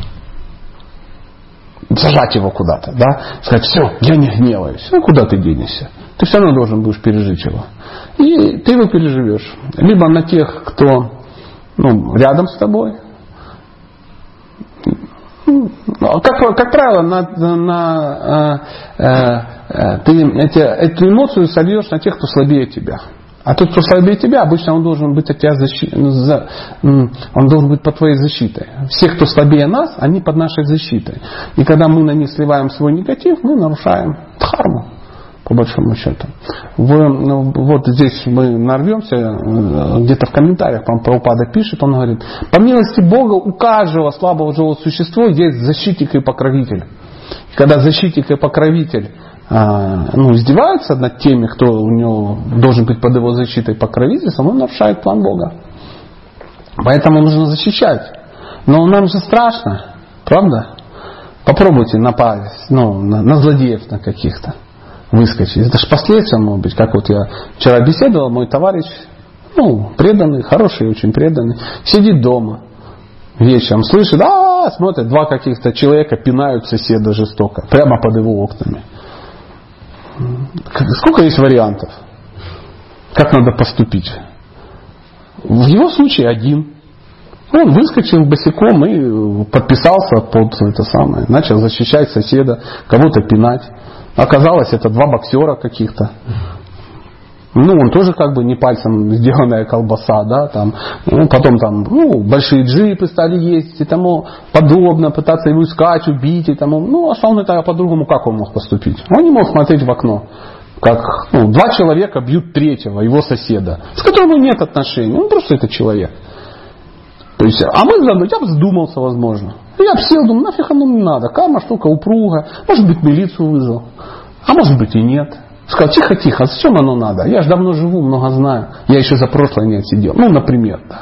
зажать его куда-то. Да? Сказать, все, я не гневаюсь. Ну, куда ты денешься? Ты все равно должен будешь пережить его. И ты его переживешь. Либо на тех, кто ну, рядом с тобой. Как, как правило, на, на, э, э, ты эти, эту эмоцию сольешь на тех, кто слабее тебя. А тот, кто слабее тебя, обычно он должен быть от тебя защи... он должен быть под твоей защитой. Все, кто слабее нас, они под нашей защитой. И когда мы на них сливаем свой негатив, мы нарушаем дхарму, по большому счету. В, вот здесь мы нарвемся, где-то в комментариях, по-моему, Прабхупада пишет, он говорит, по милости Бога у каждого слабого живого существа есть защитник и покровитель. И когда защитник и покровитель ну, издевается над теми, кто у него должен быть под его защитой покровительством, он нарушает план Бога. Поэтому нужно защищать. Но нам же страшно, правда? Попробуйте напасть ну, на, на злодеев на каких-то. Выскочить. Это же последствия могут быть. Как вот я вчера беседовал, мой товарищ, ну, преданный, хороший, очень преданный, сидит дома вечером, слышит, а смотрит, два каких-то человека пинают соседа жестоко, прямо под его окнами. Сколько есть вариантов, как надо поступить? В его случае один. Он выскочил босиком и подписался под это самое, начал защищать соседа, кого-то пинать. Оказалось, это два боксера каких-то. Ну, он тоже как бы не пальцем сделанная колбаса, да, там. Ну, потом там, ну, большие джипы стали ездить и тому подобное, пытаться его искать, убить и тому. Ну, а он это по-другому как он мог поступить? Он не мог смотреть в окно, как ну, два человека бьют третьего, его соседа, с которым нет отношений. Он просто это человек. То есть, а мы задумались, я бы задумался, возможно. Я бы сел, думаю, нафиг оно не надо. Карма штука упруга. Может быть, милицию вызвал. А может быть и нет. Сказал, тихо-тихо, зачем оно надо? Я же давно живу, много знаю. Я еще за прошлое не отсидел. Ну, например, да.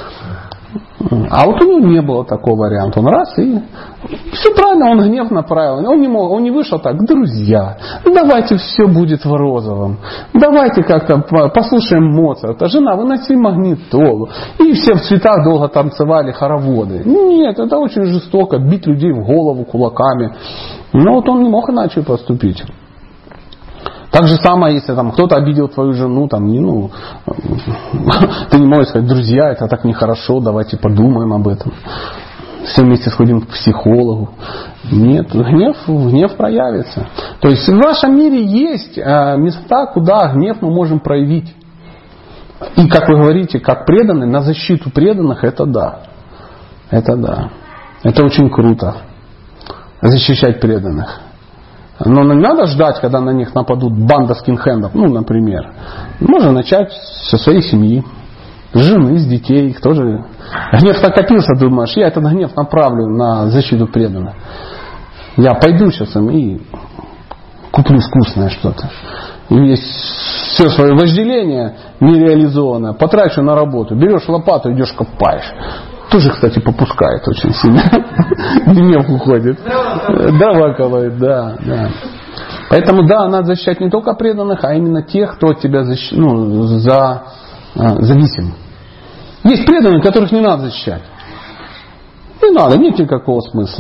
А вот у него не было такого варианта. Он раз и... Все правильно, он гнев направил. Он не, мог, он не вышел так, друзья, давайте все будет в розовом. Давайте как-то послушаем Моцарта. Жена, выноси магнитолу. И все в цветах долго танцевали хороводы. Нет, это очень жестоко, бить людей в голову кулаками. Но вот он не мог иначе поступить. Так же самое, если там кто-то обидел твою жену, там, не, ну, ты не можешь сказать, друзья, это так нехорошо, давайте подумаем об этом. Все вместе сходим к психологу. Нет, гнев, гнев проявится. То есть в вашем мире есть места, куда гнев мы можем проявить. И, как вы говорите, как преданные, на защиту преданных, это да. Это да. Это очень круто. Защищать преданных. Но не надо ждать, когда на них нападут банда скинхендов, ну, например. Можно начать со своей семьи, с жены, с детей. Их тоже... Гнев накопился, думаешь, я этот гнев направлю на защиту преданных. Я пойду сейчас им и куплю вкусное что-то. И есть все свое вожделение нереализованное, потрачу на работу. Берешь лопату, идешь копаешь. Тоже, кстати, попускает очень сильно. Гнев уходит. Дрова колоет, да, да. Поэтому, да, надо защищать не только преданных, а именно тех, кто от тебя защ... ну, за... зависим. Есть преданные, которых не надо защищать. Не надо, нет никакого смысла.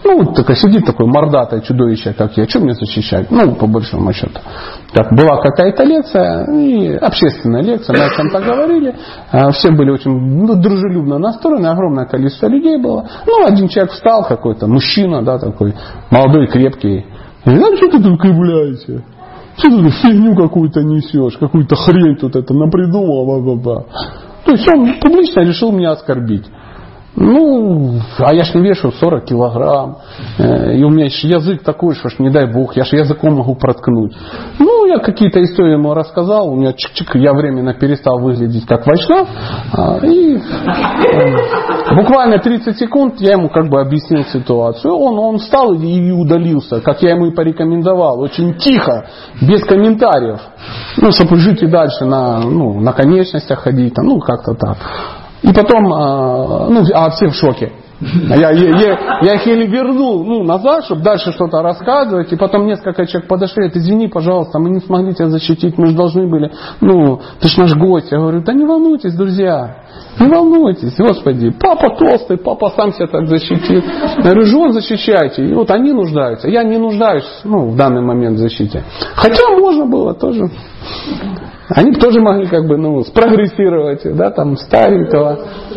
Ну, такая сидит такое мордатое чудовище, как я, что мне защищать? Ну, по большому счету. Так, была какая-то лекция, и общественная лекция, мы о чем-то говорили. Все были очень ну, дружелюбно настроены, огромное количество людей было. Ну, один человек встал, какой-то мужчина, да, такой, молодой, крепкий. И говорит, а что ты тут кривляешься? Что ты тут фигню какую-то несешь, какую-то хрень тут это напридумал, ба-ба-ба. То есть он публично решил меня оскорбить. Ну, а я ж не вешу сорок килограмм, и у меня еще язык такой, что ж не дай бог, я ж языком могу проткнуть. Ну, я какие-то истории ему рассказал, у меня чик-чик, я временно перестал выглядеть как вайшнав, и буквально тридцать секунд я ему как бы объяснил ситуацию. Он, он встал и удалился, как я ему и порекомендовал, очень тихо, без комментариев, ну, чтобы жить и дальше на, ну, на конечностях ходить, ну, как-то так. И потом, ну, а все в шоке. Я, я, я их еле вернул ну, назад, чтобы дальше что-то рассказывать. И потом несколько человек подошли, говорят, извини, пожалуйста, мы не смогли тебя защитить, мы же должны были. Ну, ты ж наш гость. Я говорю, да не волнуйтесь, друзья. Не волнуйтесь, Господи. Папа толстый, папа сам себя так защитил. Я говорю, жен защищайте. И вот они нуждаются. Я не нуждаюсь ну, в данный момент в защите. Хотя можно было тоже. Они тоже могли как бы ну, спрогрессировать, да, там старенького.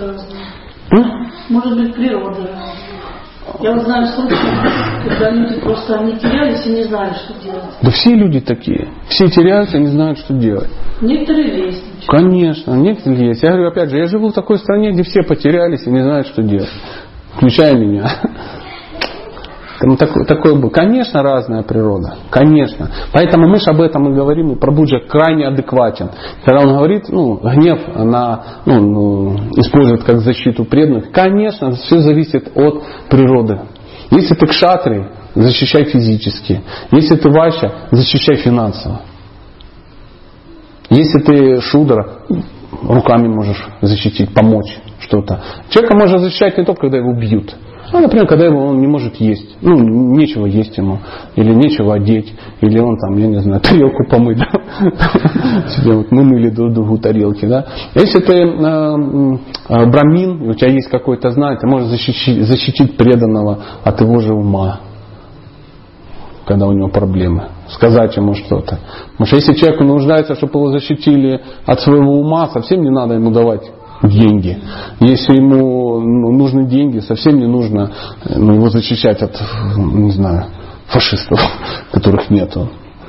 Может быть, природа. Я вот знаю случаи, когда люди просто они терялись и не знали, что делать. Да все люди такие. Все теряются и не знают, что делать. Некоторые лестнички. Конечно, некоторые есть. Я говорю, опять же, я живу в такой стране, где все потерялись и не знают, что делать. Включая меня. Ну, такой, такой был. Конечно, разная природа. Конечно. Поэтому мы же об этом и говорим, и Прабхуджа крайне адекватен. Когда он говорит, ну, гнев на, ну, ну, использует как защиту преданных, конечно, все зависит от природы. Если ты кшатри, защищай физически. Если ты вайшья, защищай финансово. Если ты шудра, руками можешь защитить, помочь что-то. Человека можно защищать не только, когда его бьют. Ну, например, когда его он не может есть. Ну, нечего есть ему. Или нечего одеть. Или он там, я не знаю, тарелку помыть. Себе вот мы мыли друг другу тарелки. Да? Если ты э, э, брамин, у тебя есть какой-то знак, ты можешь защитить, защитить преданного от его же ума. Когда у него проблемы. Сказать ему что-то. Потому что если человек нуждается, чтобы его защитили от своего ума, совсем не надо ему давать деньги. Если ему нужны деньги, совсем не нужно ну, его защищать от, не знаю, фашистов, которых нету.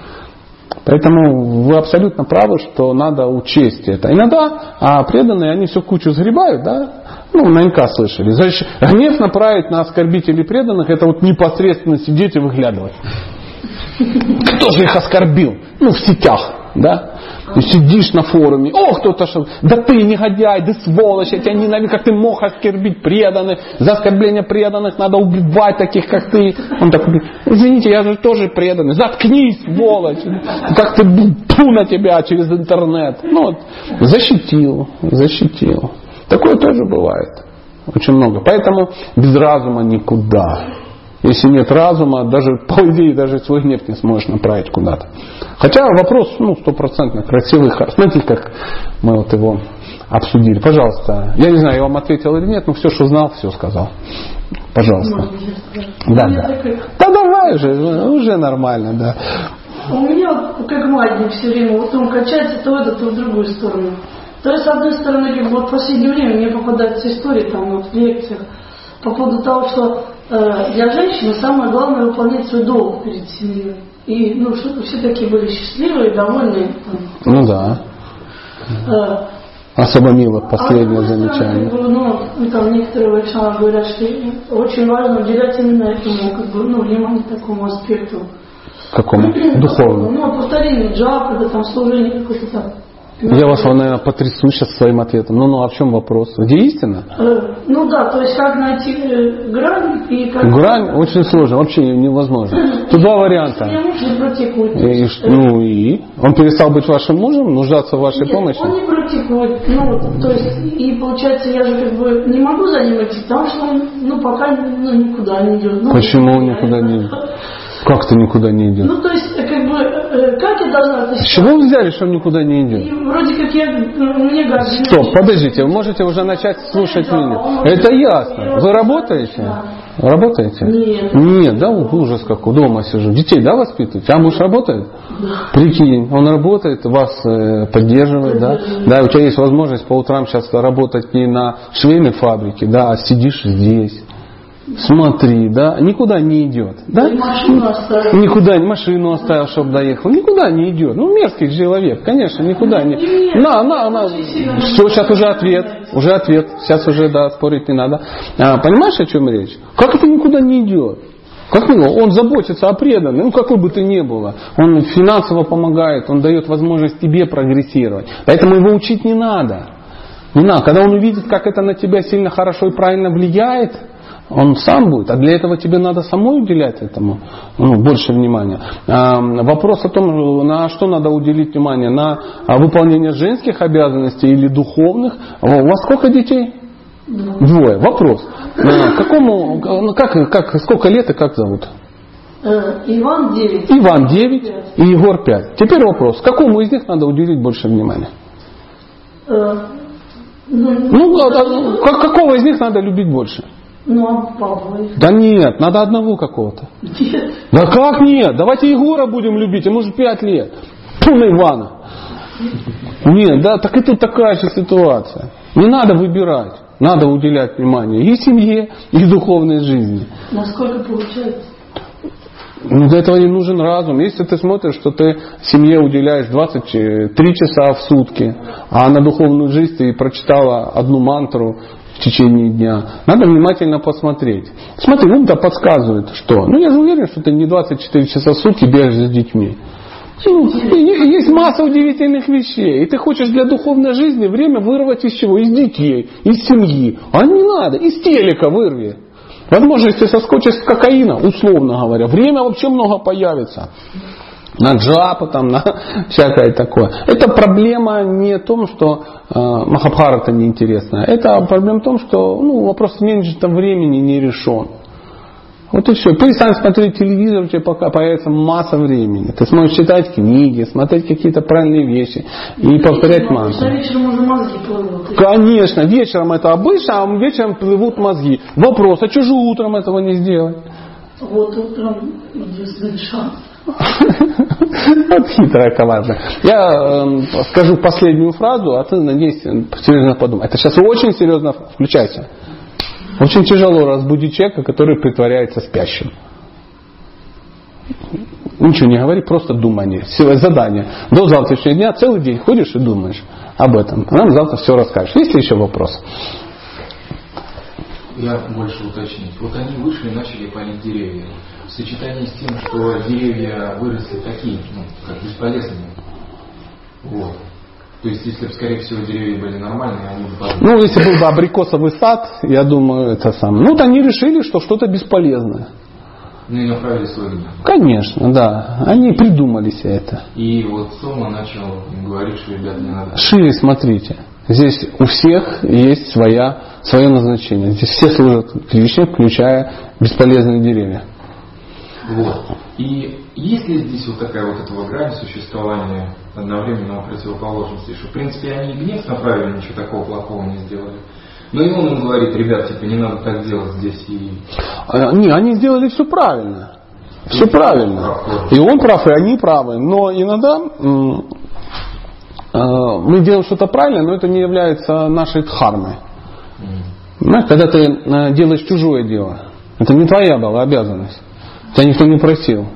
Поэтому вы абсолютно правы, что надо учесть это. Иногда а преданные, они все кучу сгребают, да? Ну, наверняка слышали. Значит, гнев направить на оскорбителей преданных, это вот непосредственно сидеть и выглядывать. Кто же их оскорбил? Ну, в сетях, да? Ты сидишь на форуме, о, кто-то что, да ты негодяй, да сволочь, я тебя ненавижу, как ты мог оскорбить преданных, за оскорбление преданных надо убивать таких, как ты. Он такой, извините, я же тоже преданный, заткнись, сволочь, как ты тьфу на тебя через интернет. Ну вот, защитил, защитил. Такое тоже бывает, очень много. Поэтому без разума никуда. Если нет разума, даже по идее даже свой гнев не сможешь направить куда-то. Хотя вопрос, ну, стопроцентно красивый. Смотрите, как мы вот его обсудили. Пожалуйста. Я не знаю, я вам ответил или нет, но все, что знал, все сказал. Пожалуйста. Да, да. Да давай уже, уже нормально, да. У меня как маятник все время, вот он качается то в эту, то в другую сторону. То есть, с одной стороны, как бы вот в последнее время мне попадаются истории там вот в лекциях по поводу того, что э, для женщины самое главное выполнять свой долг перед семьей. И ну, чтобы все такие были счастливые, довольные. Там. Ну да. Э, Особо мило последнее а замечание. Как бы, ну, там некоторые вайшнавы говорят, что очень важно уделять именно этому, как бы, ну, внимание такому аспекту. Какому? Духовному. Ну, повторение джапа, когда там служение какое-то там. Я вас, наверное, потрясу сейчас своим ответом. Ну, ну, а в чем вопрос? Где истина? Э, ну да, то есть как найти э, грань и как... Грань очень сложно, вообще невозможно. Тут два варианта. Я муж не практикует. И, ну и? Он перестал быть вашим мужем, нуждаться в вашей Нет, помощи? Он не практикует. Ну, вот, то есть, и получается, я же как бы не могу за ним идти, потому что он, ну, пока ну, никуда не идет. Ну, почему он никуда не идет? Как ты никуда не идет? Ну, то есть, как бы, э, как я должна это считать? С чего вы взяли, что он никуда не идет? И вроде как я, мне кажется... Стоп, подождите, вы можете уже начать слушать меня. Это ясно. Вы работаете? Работаете? Нет. Нет, да, ужас какой. Дома сижу. Детей, да, воспитываете? А муж работает? Да. Прикинь, он работает, вас э, поддерживает, да? Да, у тебя есть возможность по утрам сейчас работать не на швейной фабрике, да, а сидишь здесь. Смотри, да, никуда не идет. Да? И машину оставил. Никуда, машину оставил, чтобы доехал. Никуда не идет. Ну, мерзкий человек, конечно, никуда не... На, на, на. Все, сейчас уже ответ. Уже ответ. Сейчас уже, да, спорить не надо. А, понимаешь, о чем речь? Как это никуда не идет? Как он заботится о преданном, ну какой бы ты ни было. Он финансово помогает, он дает возможность тебе прогрессировать. Поэтому его учить не надо. Не надо. Когда он увидит, как это на тебя сильно хорошо и правильно влияет, он сам будет. А для этого тебе надо самой уделять этому ну, больше внимания. А, вопрос о том, на что надо уделить внимание. На выполнение женских обязанностей или духовных. У вас сколько детей? Двое. Двое. Вопрос. А, какому, ну, как, как, сколько лет и как зовут? Э, Иван девять. Иван девять и Егор пять. Теперь вопрос. Какому из них надо уделить больше внимания? Э, ну, Ну, а, как, какого из них надо любить больше? Ну, а папа? Да нет, надо одного какого-то. Нет. Да как нет? Давайте Егора будем любить, ему же пять лет. Фу на Ивана. Нет, да, так и тут такая же ситуация. Не надо выбирать. Надо уделять внимание и семье, и духовной жизни. Насколько получается? Ну, для этого не нужен разум. Если ты смотришь, что ты семье уделяешь двадцать три часа в сутки, а на духовную жизнь ты прочитала одну мантру в течение дня, надо внимательно посмотреть. Смотри, ум-то подсказывает, что. Ну, я же уверен, что ты не двадцать четыре часа в сутки бегаешь за детьми. Ну, есть масса удивительных вещей. И ты хочешь для духовной жизни время вырвать из чего? Из детей, из семьи. А не надо, из телека вырви. Возможно, если соскочишь с кокаина, условно говоря, время вообще много появится. На джапа, там, на всякое такое. Это проблема не в том, что э, Махабхарата неинтересная. Это проблема в том, что ну, вопрос менеджмента времени не решен. Вот и все. Перестань смотреть телевизор, у тебя пока появится масса времени. Ты сможешь читать книги, смотреть какие-то правильные вещи и повторять мантры. Вечером уже мозги плывут. Конечно, вечером это обычно, а вечером плывут мозги. Вопрос, а что же утром этого не сделать? Вот утром единственный шанс. Вот хитрая коварная. Я э, скажу последнюю фразу, а ты, надеюсь, серьезно подумай. Это сейчас очень серьезно. Включайся. Очень тяжело разбудить человека, который притворяется спящим. Ничего не говори, просто думай. Задание. До завтрашнего дня целый день ходишь и думаешь об этом. А нам завтра все расскажешь. Есть ли еще вопрос? Я больше уточнить. Вот они вышли и начали палить деревья. В сочетании с тем, что деревья выросли такие, ну, как бесполезные. Вот. То есть, если бы, скорее всего, деревья были нормальные, они бы... Ну, если был бы абрикосовый сад, я думаю, это самое. Ну, вот они решили, что что-то бесполезное. Ну, и направили свой гнев. Конечно, да. Они придумали себе это. И вот Сома начал им говорить, что, ребята, не надо... Шире смотрите. Здесь у всех есть своя, свое назначение. Здесь все служат Кришне, включая бесполезные деревья. Вот. И есть ли здесь вот такая вот этого грань существования одновременного противоположности, что в принципе они и гнев направили, ничего такого плохого не сделали. Но и он им говорит, ребят, типа не надо так делать здесь и... А, не, они сделали все правильно. Все правильно. И он прав, и они правы. Но иногда м- э, мы делаем что-то правильно, но это не является нашей дхармой. Mm. Знаешь, когда ты э, делаешь чужое дело, это не твоя была обязанность. Тебя никто не просил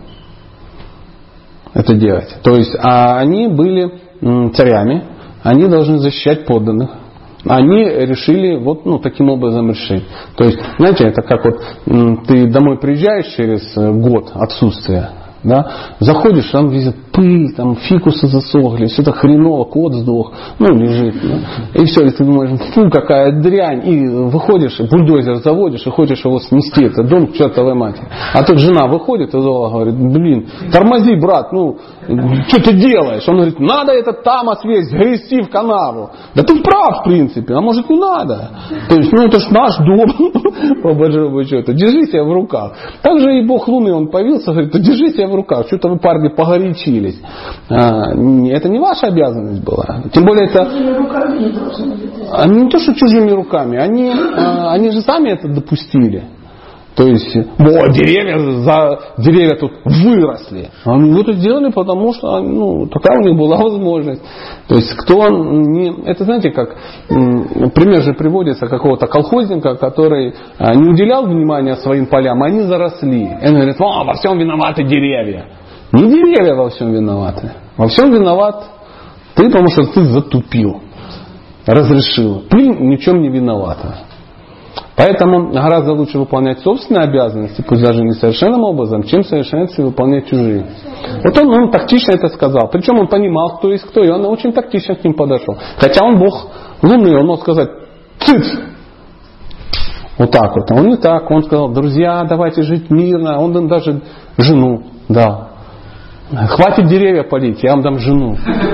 это делать. То есть, а они были м, царями, они должны защищать подданных. Они решили вот ну, таким образом решить. То есть, знаете, это как вот м, ты домой приезжаешь через год отсутствия, да, заходишь, там везде пыль, там фикусы засохли, все это хреново, кот сдох, ну лежит, да, и все, и ты думаешь, фу, какая дрянь, и выходишь, бульдозер заводишь, и хочешь его снести, это дом к чертовой матери. А тут жена выходит из дома, говорит, блин, тормози, брат, ну, что ты делаешь? Он говорит, надо этот тамос весь грести в канаву. Да ты прав, в принципе, а может не надо. То есть, ну это ж наш дом, по большому счету, держи себя в руках. Также и Бог Луны, он появился, говорит, держи себя в руках, что-то вы, парни, погорячились. А, это не ваша обязанность была. Тем более это... Чужими руками не должны быть. Они не то, что чужими руками, они, а, они же сами это допустили. То есть, вот, деревья, за, деревья тут выросли. Они это сделали, потому что ну, такая у них была возможность. То есть, кто не... Это знаете, как пример же приводится какого-то колхозника, который не уделял внимания своим полям, а они заросли. И он говорит, о, во всем виноваты деревья. Не деревья во всем виноваты. Во всем виноват ты, потому что ты затупил. Разрешил. Пыль ни в чем не виновата. Поэтому гораздо лучше выполнять собственные обязанности, пусть даже не совершенным образом, чем совершенственно выполнять чужие. Вот он, он тактично это сказал. Причем он понимал, кто есть кто, и он очень тактично к ним подошел. Хотя он Бог лунный, он мог сказать «цыц!» Вот так вот. А он не так. Он сказал, друзья, давайте жить мирно. Он даже жену дал. Хватит деревья палить, я вам дам жену.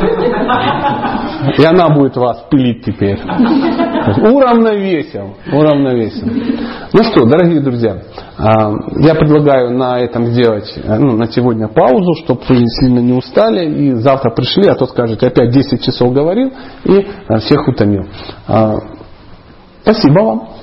И она будет вас пилить теперь. Уравновесил. Уравновесил. Ну что, дорогие друзья, я предлагаю на этом сделать, ну, на сегодня паузу, чтобы вы сильно не устали. И завтра пришли, а то скажете, опять десять часов говорил и всех утомил. Спасибо вам.